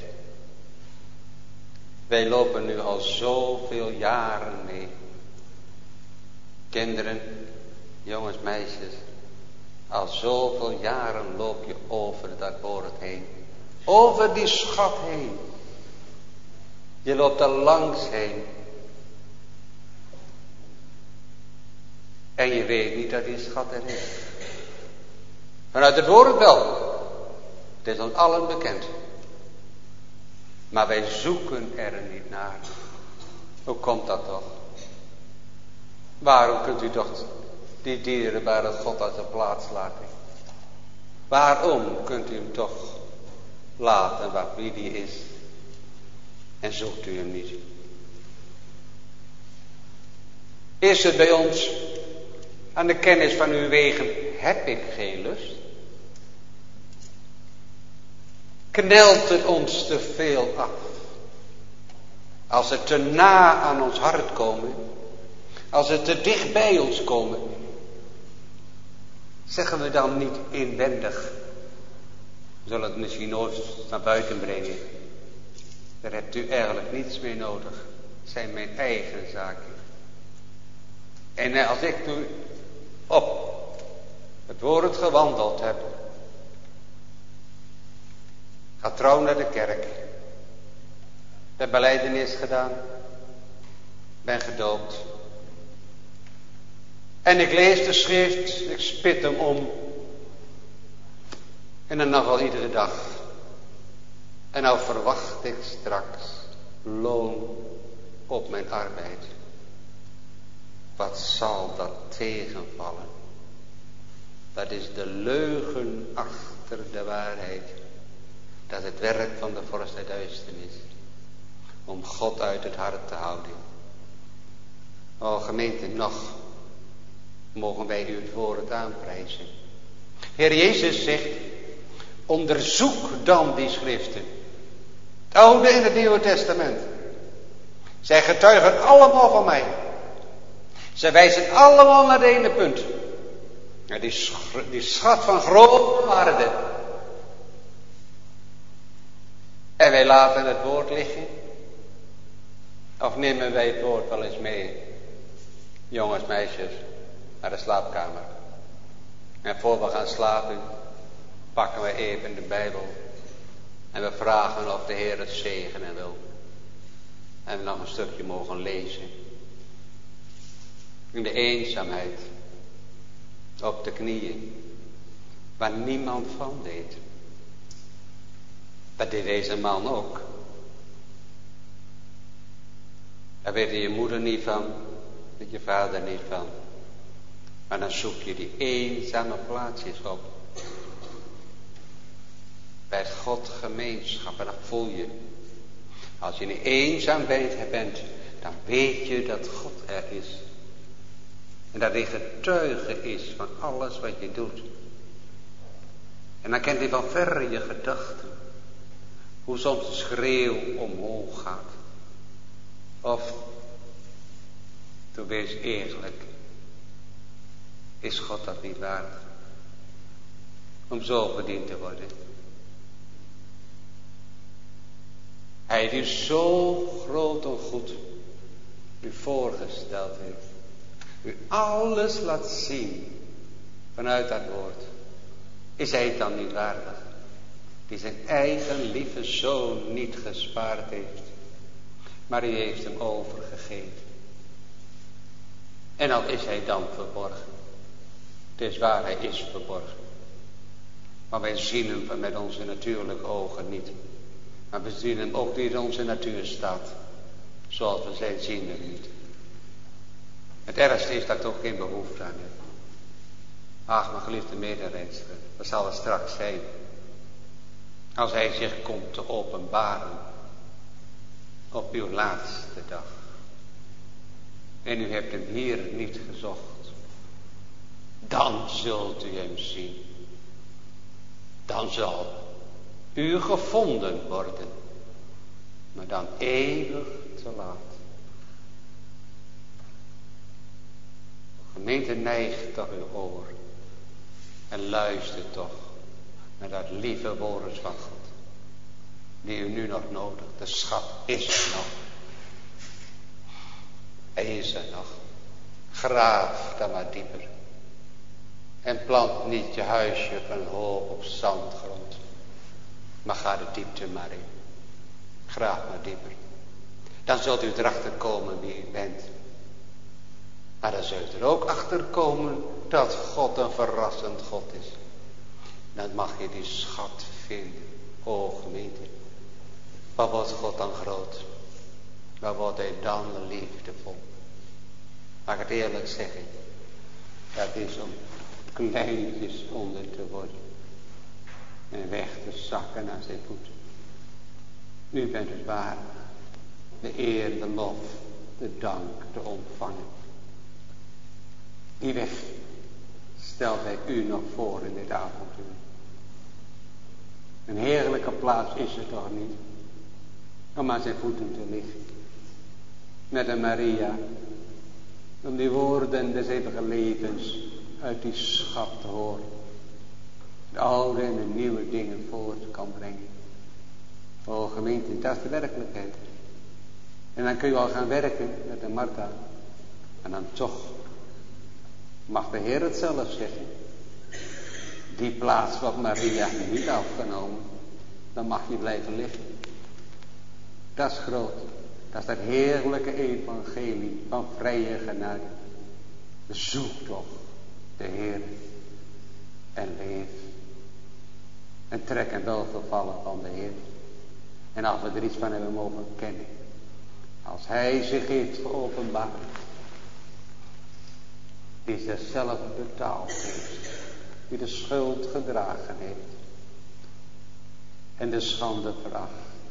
Wij lopen nu al zoveel jaren mee. Kinderen, jongens, meisjes. Al zoveel jaren loop je over dat woord heen. Over die schat heen. Je loopt er langs heen. En je weet niet dat die schat er is. Vanuit het woord wel. Het is ons allen bekend. Maar wij zoeken er niet naar. Hoe komt dat toch? Waarom kunt u toch die dierbare God als een plaats laten? Waarom kunt u hem toch laten wat wie die is? En zoekt u hem niet? Is het bij ons aan de kennis van uw wegen, heb ik geen lust? Knelt het ons te veel af? Als het te na aan ons hart komen, als het te dicht bij ons komen, zeggen we dan niet inwendig, we zullen het misschien nooit naar buiten brengen. Daar hebt u eigenlijk niets mee nodig. Het zijn mijn eigen zaken. En als ik nu op het woord gewandeld heb, ga trouw naar de kerk, de belijdenis gedaan, ben gedoopt. En ik lees de schrift, ik spit hem om. En dan nog wel iedere dag. En nou verwacht ik straks loon op mijn arbeid. Wat zal dat tegenvallen? Dat is de leugen achter de waarheid. Dat is het werk van de vorst der duisternis. Om God uit het hart te houden. O gemeente, nog mogen wij u het woord aanprijzen. Heer Jezus zegt, onderzoek dan die schriften. Het Oude en het Nieuwe Testament. Zij getuigen allemaal van mij. Zij wijzen allemaal naar het ene punt. Ja, die schat van grote waarde. En wij laten het woord liggen. Of nemen wij het woord wel eens mee, jongens, meisjes, naar de slaapkamer. En voor we gaan slapen, pakken we even de Bijbel. En we vragen of de Heer het zegenen wil. En we nog een stukje mogen lezen. In de eenzaamheid. Op de knieën. Waar niemand van deed. Dat deed deze man ook. Daar weet je moeder niet van. Weet je vader niet van. Maar dan zoek je die eenzame plaatsjes op. Bij God gemeenschap. En dan voel je. Als je niet eenzaam bent. Dan weet je dat God er is. En dat hij getuige is van alles wat je doet. En dan kent hij van verre je gedachten. Hoe soms de schreeuw omhoog gaat. Of, toen wees eerlijk. Is God dat niet waard? Om zo gediend te worden. Hij die zo groot en goed u voorgesteld heeft. U alles laat zien vanuit dat woord. Is hij het dan niet waardig? Die zijn eigen lieve zoon niet gespaard heeft. Maar hij heeft hem overgegeven. En al is hij dan verborgen. Het is waar, hij is verborgen. Maar wij zien hem met onze natuurlijke ogen niet. Maar we zien hem ook die in onze natuur staat. Zoals we zijn, zien we niet. Het ergste is dat ik ook geen behoefte aan heb. Ach, mijn geliefde medereizigers, wat zal het straks zijn? Als hij zich komt te openbaren. Op uw laatste dag. En u hebt hem hier niet gezocht. Dan zult u hem zien. Dan zal u gevonden worden. Maar dan eeuwig te laat. De gemeente neigt toch uw oor. En luistert toch naar dat lieve woord van God. Die u nu nog nodig. De schat is er nog. Hij is er nog. Graaf dan maar dieper. En plant niet je huisje op een hoop op zandgrond. Maar ga de diepte maar in. Graaf maar dieper. Dan zult u erachter komen wie u bent. Maar dan zul je er ook achter komen dat God een verrassend God is. Dan mag je die schat vinden. O gemeente. Wat wordt God dan groot? Wat wordt hij dan liefdevol? Mag ik het eerlijk zeggen? Dat is om kleintjes onder te worden. En weg te zakken naar zijn voeten. U bent het waardig. De eer, de lof, de dank te ontvangen. Die weg stelt hij u nog voor in dit avontuur. Een heerlijke plaats is het toch niet? Om aan zijn voeten te liggen. Met een Maria. Om die woorden des eeuwige levens uit die schat te horen. De oude en de nieuwe dingen voort kan brengen. O gemeente, dat is de werkelijkheid. En dan kun je al gaan werken met de Martha. En dan toch mag de Heer het zelf zeggen. Die plaats wat Maria niet afgenomen. Dan mag je blijven liggen. Dat is groot. Dat is dat heerlijke evangelie van vrije genade. Zoek toch de Heer. En leef. En trek een welgevallen van de Heer. En als we er iets van hebben mogen kennen. Als hij zich heeft geopenbaard. Die zichzelf betaald heeft. Die de schuld gedragen heeft. En de schande veracht.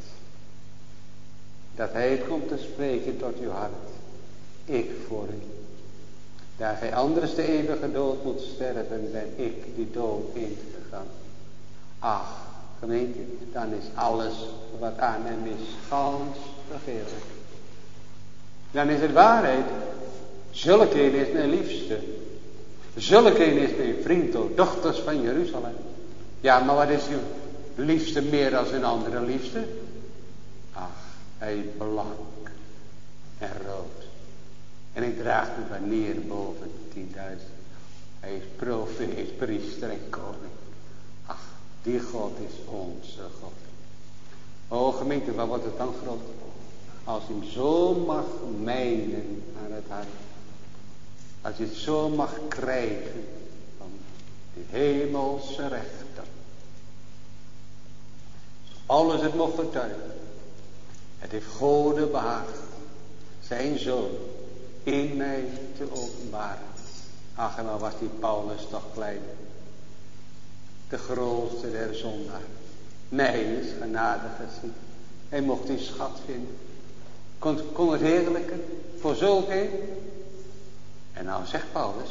Dat hij het komt te spreken tot uw hart. Ik voor u. Daar gij anders de eeuwige dood moet sterven, ben ik die dood ingegaan. Ach, gemeente, dan is alles wat aan hem is gans vergeeflijk. Dan is het waarheid. Zulke een is mijn liefste. Zulke een is mijn vriend, o dochters van Jeruzalem. Ja, maar wat is uw liefste meer dan een andere liefste? Ach, hij is blank en rood. En hij draagt een banier boven 10.000. Hij is profeet, priester en koning. Ach, die God is onze God. O gemeente, wat wordt het dan groot? Als je hem zo mag mijnen aan het hart. Als je het zo mag krijgen van die hemelse rechter. Alles het mocht getuigen. Het heeft Gode behaagd zijn zoon in mij te openbaren. Ach, en wat was die Paulus toch klein. De grootste der zondaar. Mij is genade gezien. Hij mocht die schat vinden. Kon het heerlijke voor zulk een. En nou zegt Paulus.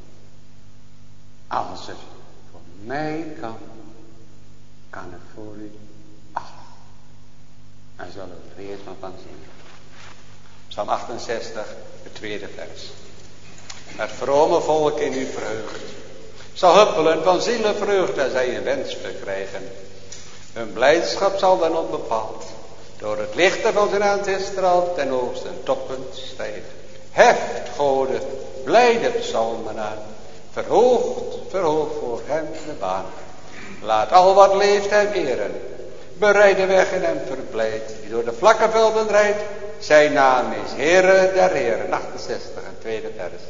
Als het voor mij kan het voor u al. Dan zullen we er eerst van zien. Psalm 68, het tweede vers. Het vrome volk in uw vreugd zal huppelen van zielenvreugd en zij een wens verkrijgen. Hun blijdschap zal dan onbepaald door het licht van zijn aanzicht straalt ten hoogste toppen stijgen. Heft, Gode, blijde psalmen aan. Verhoogd voor hem de baan. Laat al wat leeft hem eren. Bereid de weg en hem verblijd. Die door de vlakke velden rijdt. Zijn naam is Heere der Heren. 68, het tweede vers.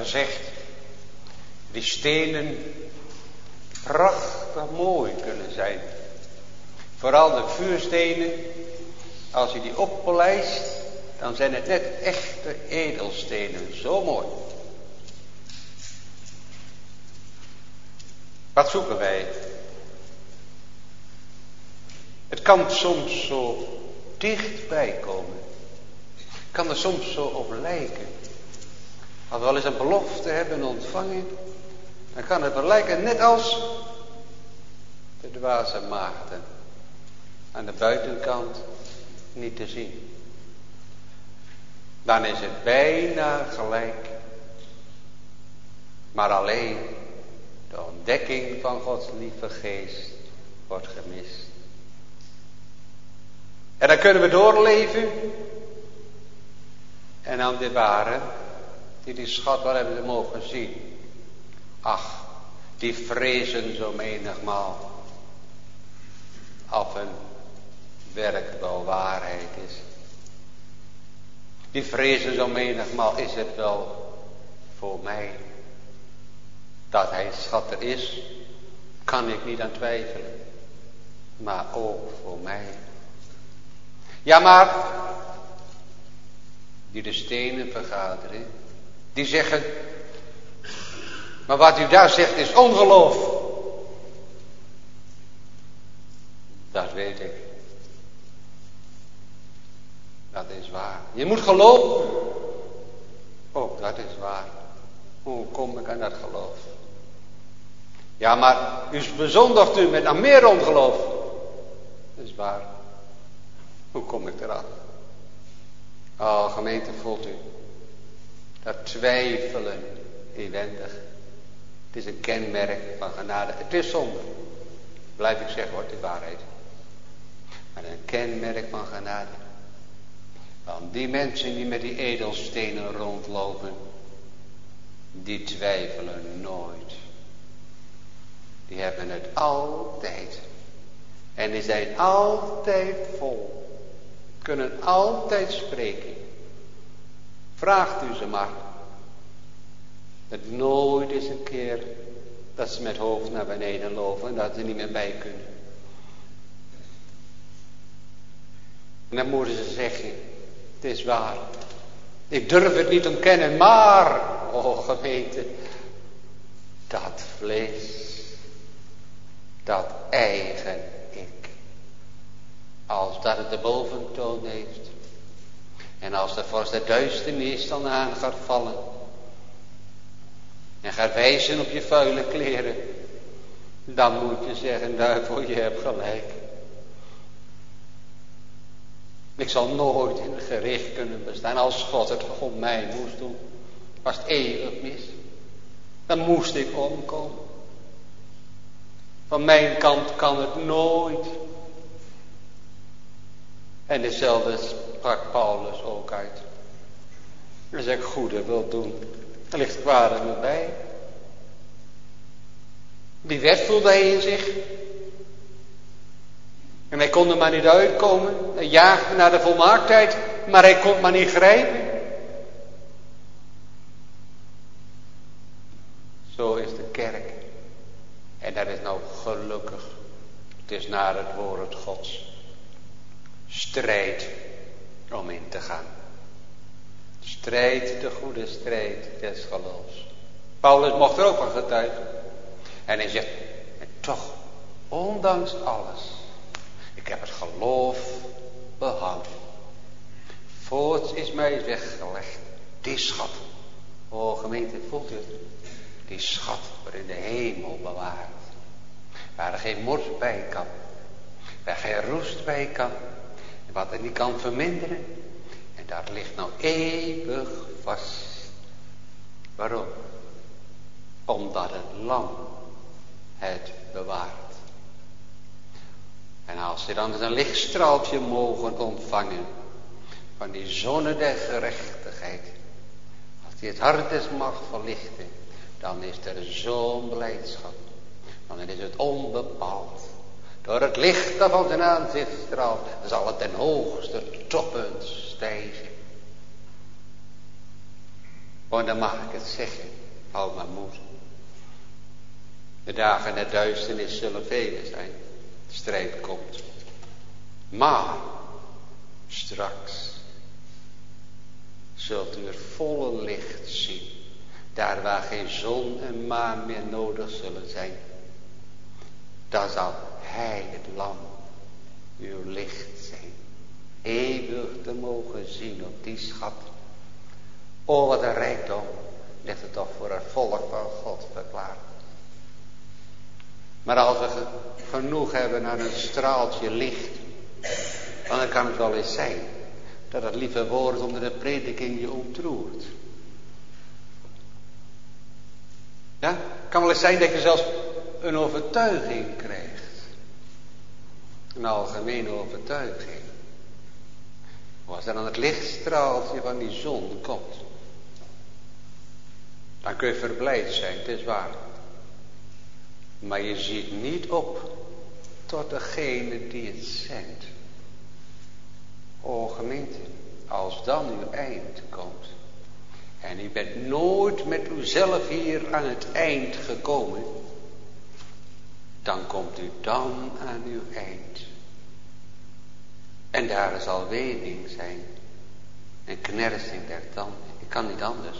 gezegd, die stenen prachtig mooi kunnen zijn. Vooral de vuurstenen, als je die oppolijst, dan zijn het net echte edelstenen. Zo mooi. Wat zoeken wij? Het kan soms zo dichtbij komen. Het kan er soms zo op lijken. Als we wel eens een belofte hebben ontvangen, dan kan het wel lijken net als de dwaze maagden. Aan de buitenkant niet te zien. Dan is het bijna gelijk. Maar alleen de ontdekking van Gods lieve geest wordt gemist. En dan kunnen we doorleven. En dan de ware, die schat wel hebben mogen zien. Ach, die vrezen zo menigmaal. Of een werk wel waarheid is. Die vrezen zo menigmaal, is het wel voor mij. Dat hij schat er is, kan ik niet aan twijfelen. Maar ook voor mij. Ja, maar die de stenen vergaderen, die zeggen, maar wat u daar zegt is ongeloof. Dat weet ik. Dat is waar. Je moet geloven. Ook dat is waar. Hoe kom ik aan dat geloof? Ja, maar u bezondigt u met nog meer ongeloof. Dat is waar. Hoe kom ik eraan? Oh, gemeente, voelt u. Dat twijfelen inwendig. Het is een kenmerk van genade. Het is zonde. Blijf ik zeggen, wordt de waarheid. Maar een kenmerk van genade. Want die mensen die met die edelstenen rondlopen, die twijfelen nooit. Die hebben het altijd. En die zijn altijd vol. Kunnen altijd spreken. Vraagt u ze maar. Het nooit is een keer dat ze met hoofd naar beneden lopen en dat ze niet meer bij kunnen. En dan moeten ze zeggen, het is waar. Ik durf het niet ontkennen, maar, oh gemeente, dat vlees, dat eigen ik, als dat het de boventoon heeft, en als de vorst de duisternis dan aan gaat vallen, en gaat wijzen op je vuile kleren, dan moet je zeggen, duivel, je hebt gelijk. Ik zal nooit in het gericht kunnen bestaan. Als God het op mij moest doen, was het eeuwig mis. Dan moest ik omkomen. Van mijn kant kan het nooit. En dezelfde sprak Paulus ook uit. Als ik goede wil doen, dan ligt kwade me bij. Die wet voelde hij in zich. En hij kon er maar niet uitkomen. Hij jaagde naar de volmaaktheid, maar hij kon het maar niet grijpen. Zo is de kerk. En dat is nou gelukkig. Het is naar het woord Gods. Strijd om in te gaan. Strijd, de goede strijd des geloofs. Paulus mocht er ook van getuigen. En hij zegt, en toch, ondanks alles, ik heb het geloof behouden. Voorts is mij weggelegd die schat. O gemeente, voelt u het? Die schat wordt in de hemel bewaard. Waar er geen mors bij kan. Waar geen roest bij kan. En wat er niet kan verminderen. En dat ligt nou eeuwig vast. Waarom? Omdat het lam het bewaart. En als ze dan een lichtstraaltje mogen ontvangen van die zonne der gerechtigheid, als die het hart des mag verlichten, dan is er zo'n blijdschap. Dan is het onbepaald. Door het licht dat van zijn aanzicht straalt, zal het ten hoogste toppunt stijgen. Want dan mag ik het zeggen, hou maar moed. De dagen der duisternis zullen vele zijn. De strijd komt. Maar straks zult u het volle licht zien. Daar waar geen zon en maan meer nodig zullen zijn. Dan zal hij, het lam, uw licht zijn. Eeuwig te mogen zien op die schat. O, wat een rijkdom ligt het toch voor het volk van God verklaard. Maar als we genoeg hebben aan een straaltje licht, dan kan het wel eens zijn dat het lieve woord onder de prediking je ontroert. Ja, het kan wel eens zijn dat je zelfs een overtuiging krijgt. Een algemene overtuiging. Als er dan het lichtstraaltje van die zon komt, dan kun je verblijd zijn, het is waar. Maar je ziet niet op tot degene die het zendt. O gemeente, als dan uw eind komt, en u bent nooit met uzelf hier aan het eind gekomen, dan komt u dan aan uw eind. En daar zal wening zijn en knersing der tanden. Ik kan niet anders.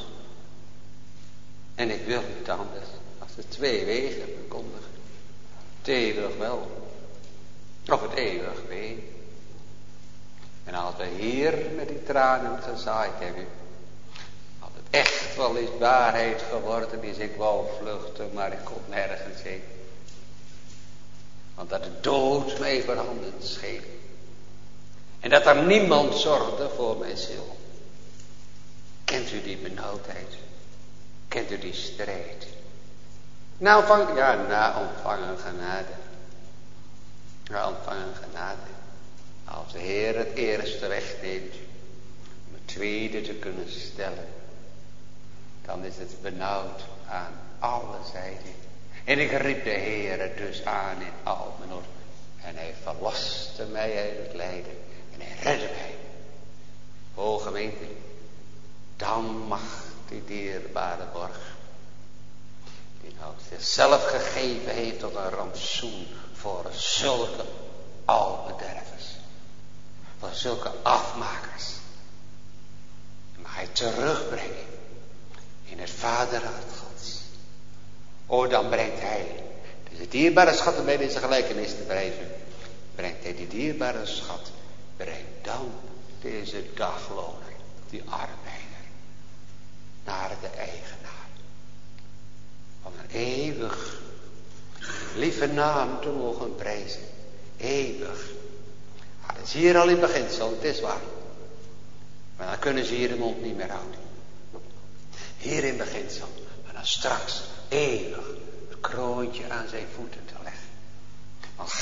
En ik wil niet anders als de twee wegen verkondigen. Het eeuwig wel. Of het eeuwig wee. En als we hier met die tranen gezaaid hebben, als het echt wel eens waarheid geworden is, ik wou vluchten, maar ik kon nergens heen. Want dat de dood mij voorhanden scheen. En dat er niemand zorgde voor mijn ziel. Kent u die benauwdheid? Kent u die strijd? Na ontvangen genade. Na ontvangen genade. Als de Heer het eerste wegneemt om het tweede te kunnen stellen, dan is het benauwd aan alle zijden. En ik riep de Heer dus aan in al mijn nood. En hij verloste mij uit het lijden. En hij redde mij. O gemeente, dan mag die dierbare borg, die nou zichzelf gegeven heeft tot een rantsoen voor zulke albedervers, voor zulke afmakers, mag hij terugbrengen in het vaderhart Gods. O, dan brengt hij deze dierbare schatten bij deze gelijkenis te drijven. Brengt hij die dierbare schat, brengt dan deze dagloner, die arbeider, naar de eigenaar. Om een eeuwig lieve naam te mogen prijzen. Eeuwig. Ja, dat is hier al in beginsel, het is waar. Maar dan kunnen ze hier de mond niet meer houden. Hier in beginsel. Maar dan straks eeuwig het kroontje aan zijn voeten te leggen. Want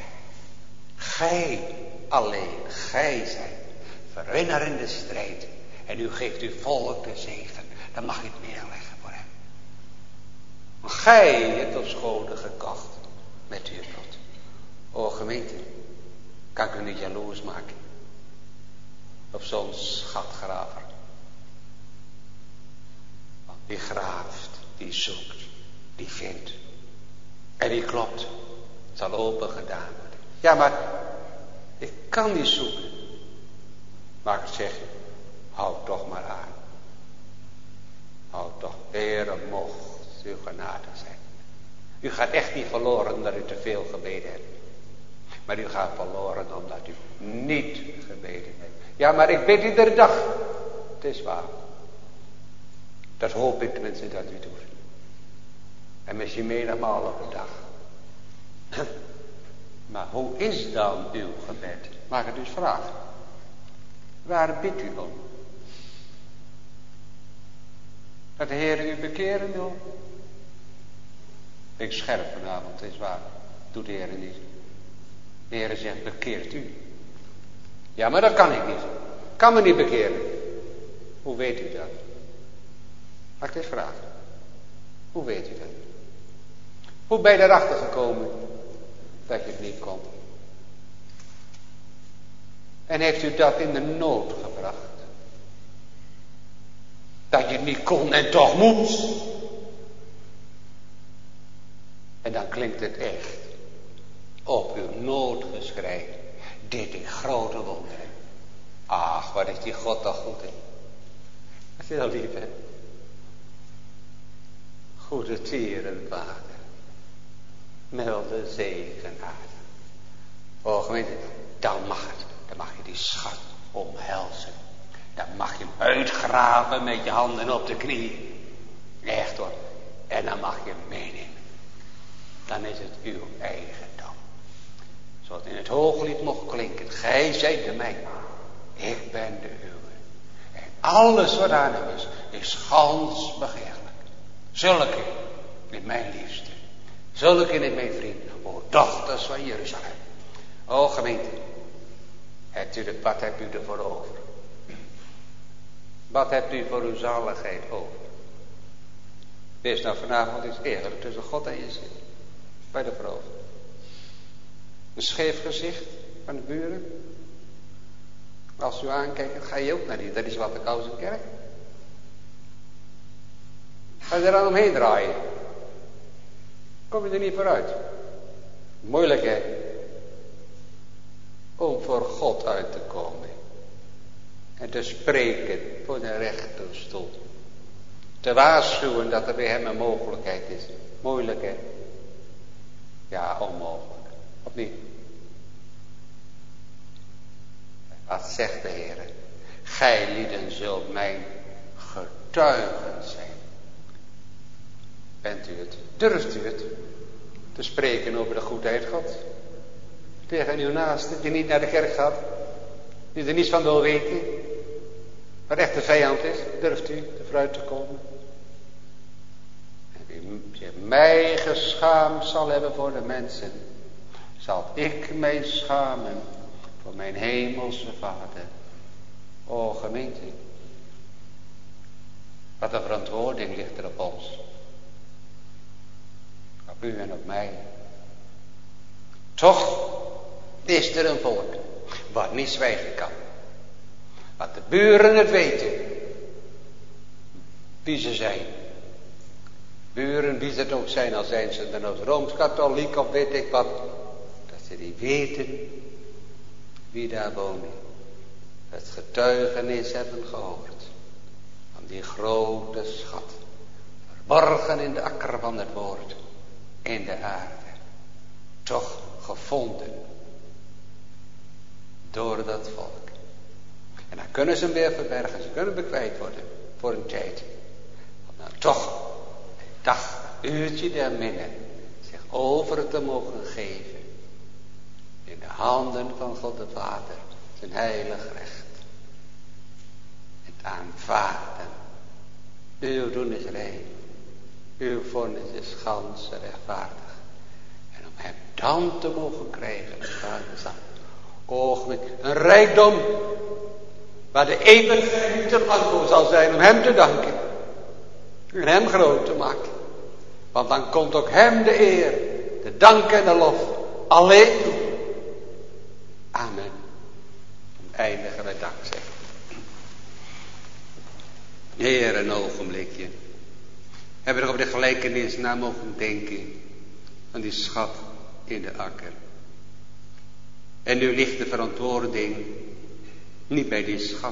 gij alleen, gij zijt verwinnaar in de strijd. En u geeft uw volk de zegen. Dan mag je het neerleggen voor hem. Want gij hebt op schone gekocht met uw bloed. O gemeente, kan ik u niet jaloers maken op zo'n schatgraver. Want die graaft, die zoekt, die vindt. En die klopt. Het zal open gedaan worden. Ja, maar ik kan niet zoeken. Maar ik zeg, houd toch maar aan. Houd toch, Heere, mocht uw genade zijn. U gaat echt niet verloren omdat u te veel gebeden hebt. Maar u gaat verloren omdat u niet gebeden hebt. Ja, maar ik bid iedere dag. Het is waar. Dat hoop ik tenminste dat u doet. En misschien menigmaal op een dag. Maar hoe is dan uw gebed? Mag ik dus vragen. Waar bidt u om? Dat de Heer u bekeren wil? Ik scherp vanavond, het is waar. Doet de Heer niet. De Heer zegt, bekeert u. Ja, maar dat kan ik niet. Kan me niet bekeren. Hoe weet u dat? Mag ik dit vragen? Hoe weet u dat? Hoe ben je erachter gekomen dat je het niet kon? En heeft u dat in de nood gebracht? Dat je niet kon en toch moet. En dan klinkt het echt. Op uw noodgeschrei deed ik grote wonderen. Ach, wat is die God toch goed in. Dat is heel lief, hè. Goede tierenvader. Milde zegenaar. Oh gemeente, dan mag het. Dan mag je die schat omhelzen. Dan mag je hem uitgraven met je handen op de knieën. Echt hoor. En dan mag je hem meenemen. Dan is het uw eigendom. Zoals in het hooglied mocht klinken. Gij zijt de mijne. Ik ben de uwe. En alles wat aan hem is gans begeerlijk. Zulke in mijn liefste. Zulke in mijn vriend. O dochters van Jeruzalem. O gemeente. Wat hebt u ervoor over? Wat hebt u voor uw zaligheid over? Wees nou vanavond eens eerlijk tussen God en je zin. Bij de vrouw. Een scheef gezicht van de buren. Als u aankijkt, ga je ook naar die. Dat is wat de Kousenkerk. Ga je er aan omheen draaien. Kom je er niet vooruit. Moeilijk hè. Om voor God uit te komen. En te spreken voor de rechterstoel. Te waarschuwen dat er bij hem een mogelijkheid is. Moeilijk hè. Ja, onmogelijk. Of niet? Wat zegt de Heer? Gij lieden zult mijn getuigen zijn. Bent u het? Durft u het? Te spreken over de goedheid God. Tegen uw naaste die niet naar de kerk gaat. Die er niets van wil weten. Maar echt de vijand is. Durft u er vooruit te komen? En wie zich mij geschaamd zal hebben voor de mensen. Zal ik mij schamen voor mijn hemelse Vader. O gemeente. Wat een verantwoording ligt er op ons. Op u en op mij. Toch is er een volk wat niet zwijgen kan. Wat de buren het weten. Wie ze zijn. Buren, wie ze het ook zijn, al zijn ze dan ook Rooms-Katholiek of weet ik wat. Dat ze die weten wie daar wonen. Het getuigenis hebben gehoord. Van die grote schat. Verborgen in de akker van het woord. In de aarde. Toch gevonden. Door dat volk. En dan kunnen ze hem weer verbergen. Ze kunnen bekwijt worden. Voor een tijd. Om dan toch. Een dag. Een uurtje der minne. Zich over te mogen geven. In de handen van God de Vader. Zijn heilig recht. Het aanvaarden. Uw doen is rein. Uw vonnis is gans rechtvaardig. En om hem dan te mogen krijgen. Ooglijk. Een rijkdom. Waar de eeuwigheid niet te lang voor zal zijn om hem te danken. En hem groot te maken. Want dan komt ook hem de eer. De dank en de lof. Alleen toe. Amen. Eindigen wij dankzij. Heer, een ogenblikje. Hebben we er over de gelijkenis na mogen denken. Van die schat in de akker. En nu ligt de verantwoording niet bij die schat.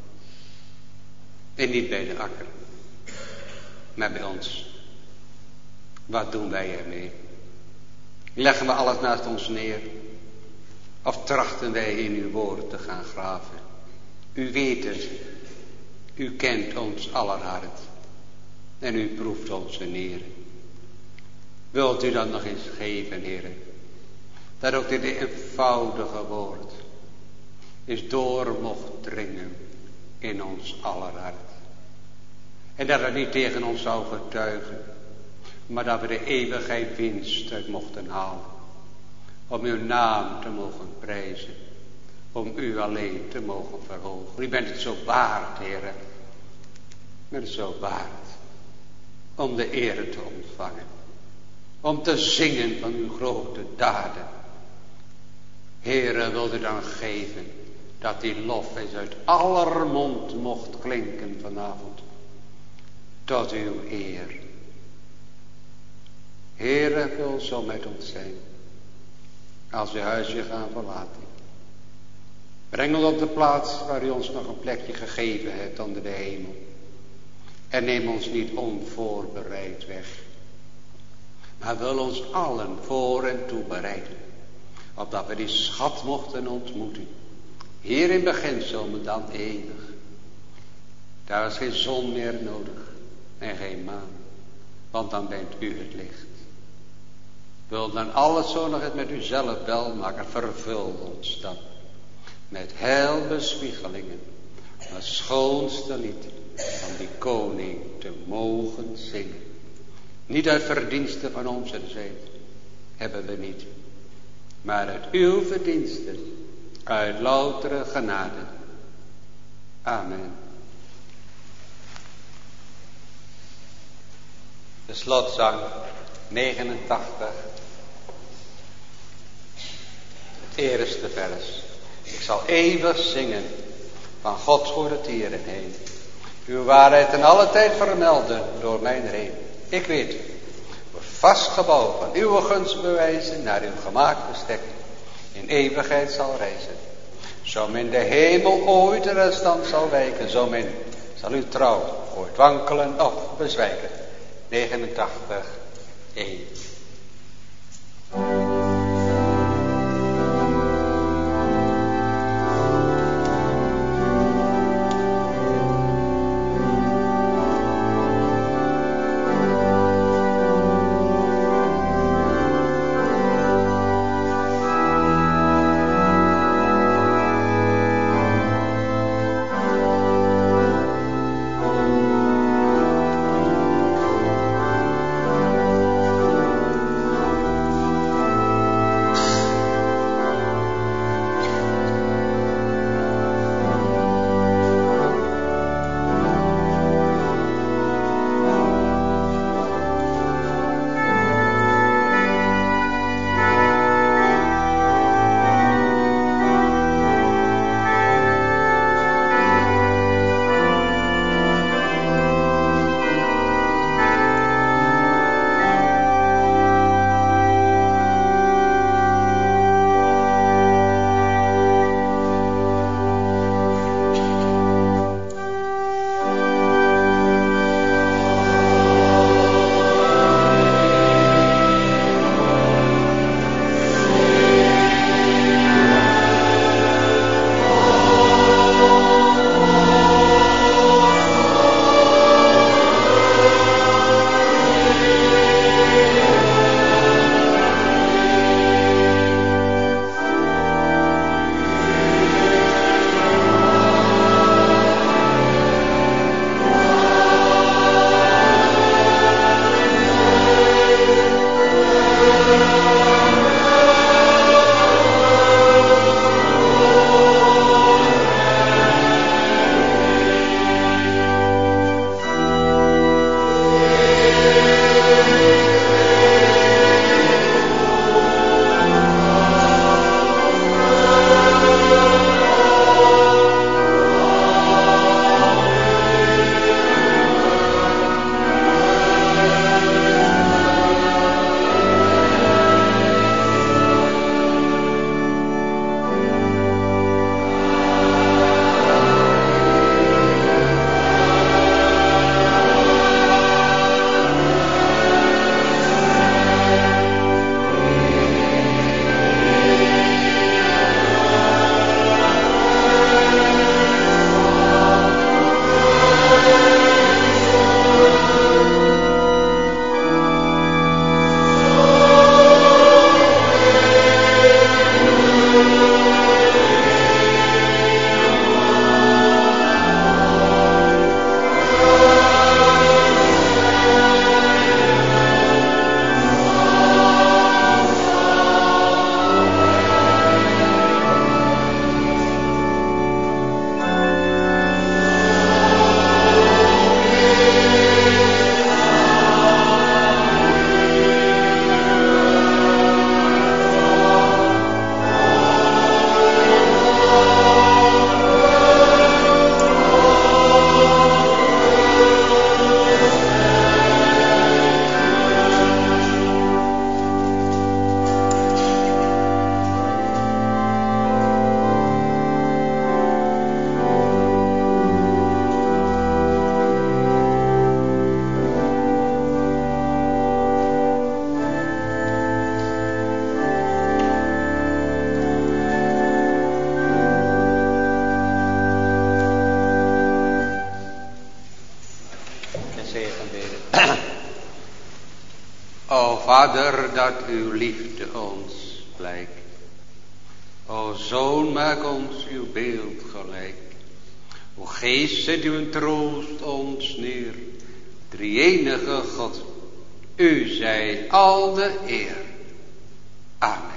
En niet bij de akker. Maar bij ons. Wat doen wij ermee? Leggen we alles naast ons neer? Of trachten wij in uw woord te gaan graven? U weet het. U kent ons aller hart. En u proeft onze nieren. Wilt u dan nog eens geven, heren? Dat ook dit eenvoudige woord is door mocht dringen in ons aller hart. En dat het niet tegen ons zou getuigen, maar dat we de eeuwigheid winst uit mochten halen. Om uw naam te mogen prijzen, om u alleen te mogen verhogen. U bent het zo waard, heren. U bent het zo waard om de eer te ontvangen. Om te zingen van uw grote daden. Heere, wilt u dan geven dat die lof eens uit aller mond mocht klinken vanavond. tot uw eer. Heere, wil zo met ons zijn, als we huisje gaan verlaten. Breng ons op de plaats waar u ons nog een plekje gegeven hebt onder de hemel. En neem ons niet onvoorbereid weg, maar wil ons allen voor en toe bereiden, opdat we die schat mochten ontmoeten, hier in beginsel, maar dan eeuwig. Daar is geen zon meer nodig en geen maan, want dan bent u het licht. Wil dan alles zo nog het met u zelf wel maken, vervul ons dan met heilbespiegelingen, het schoonste lied van die koning te mogen zingen. Niet uit verdiensten van onze zijn, hebben we niet, maar uit uw verdiensten, uit loutere genade. Amen. De slotzang 89, het eerste vers. Ik zal eeuwig zingen van Gods goede tierenheid. Uw waarheid in alle tijd vermelden door mijn reden. Ik weet, wordt vastgebouwd van uw gunstbewijzen naar uw gemaakt bestek in eeuwigheid zal reizen. Zo men de hemel ooit de restant zal wijken, zo men zal uw trouw ooit wankelen of bezwijken. 89, 1. Vader, dat uw liefde ons blijkt. O Zoon, maak ons uw beeld gelijk. O Geest, zet uw troost ons neer. Drie-enige God, u zij al de eer. Amen.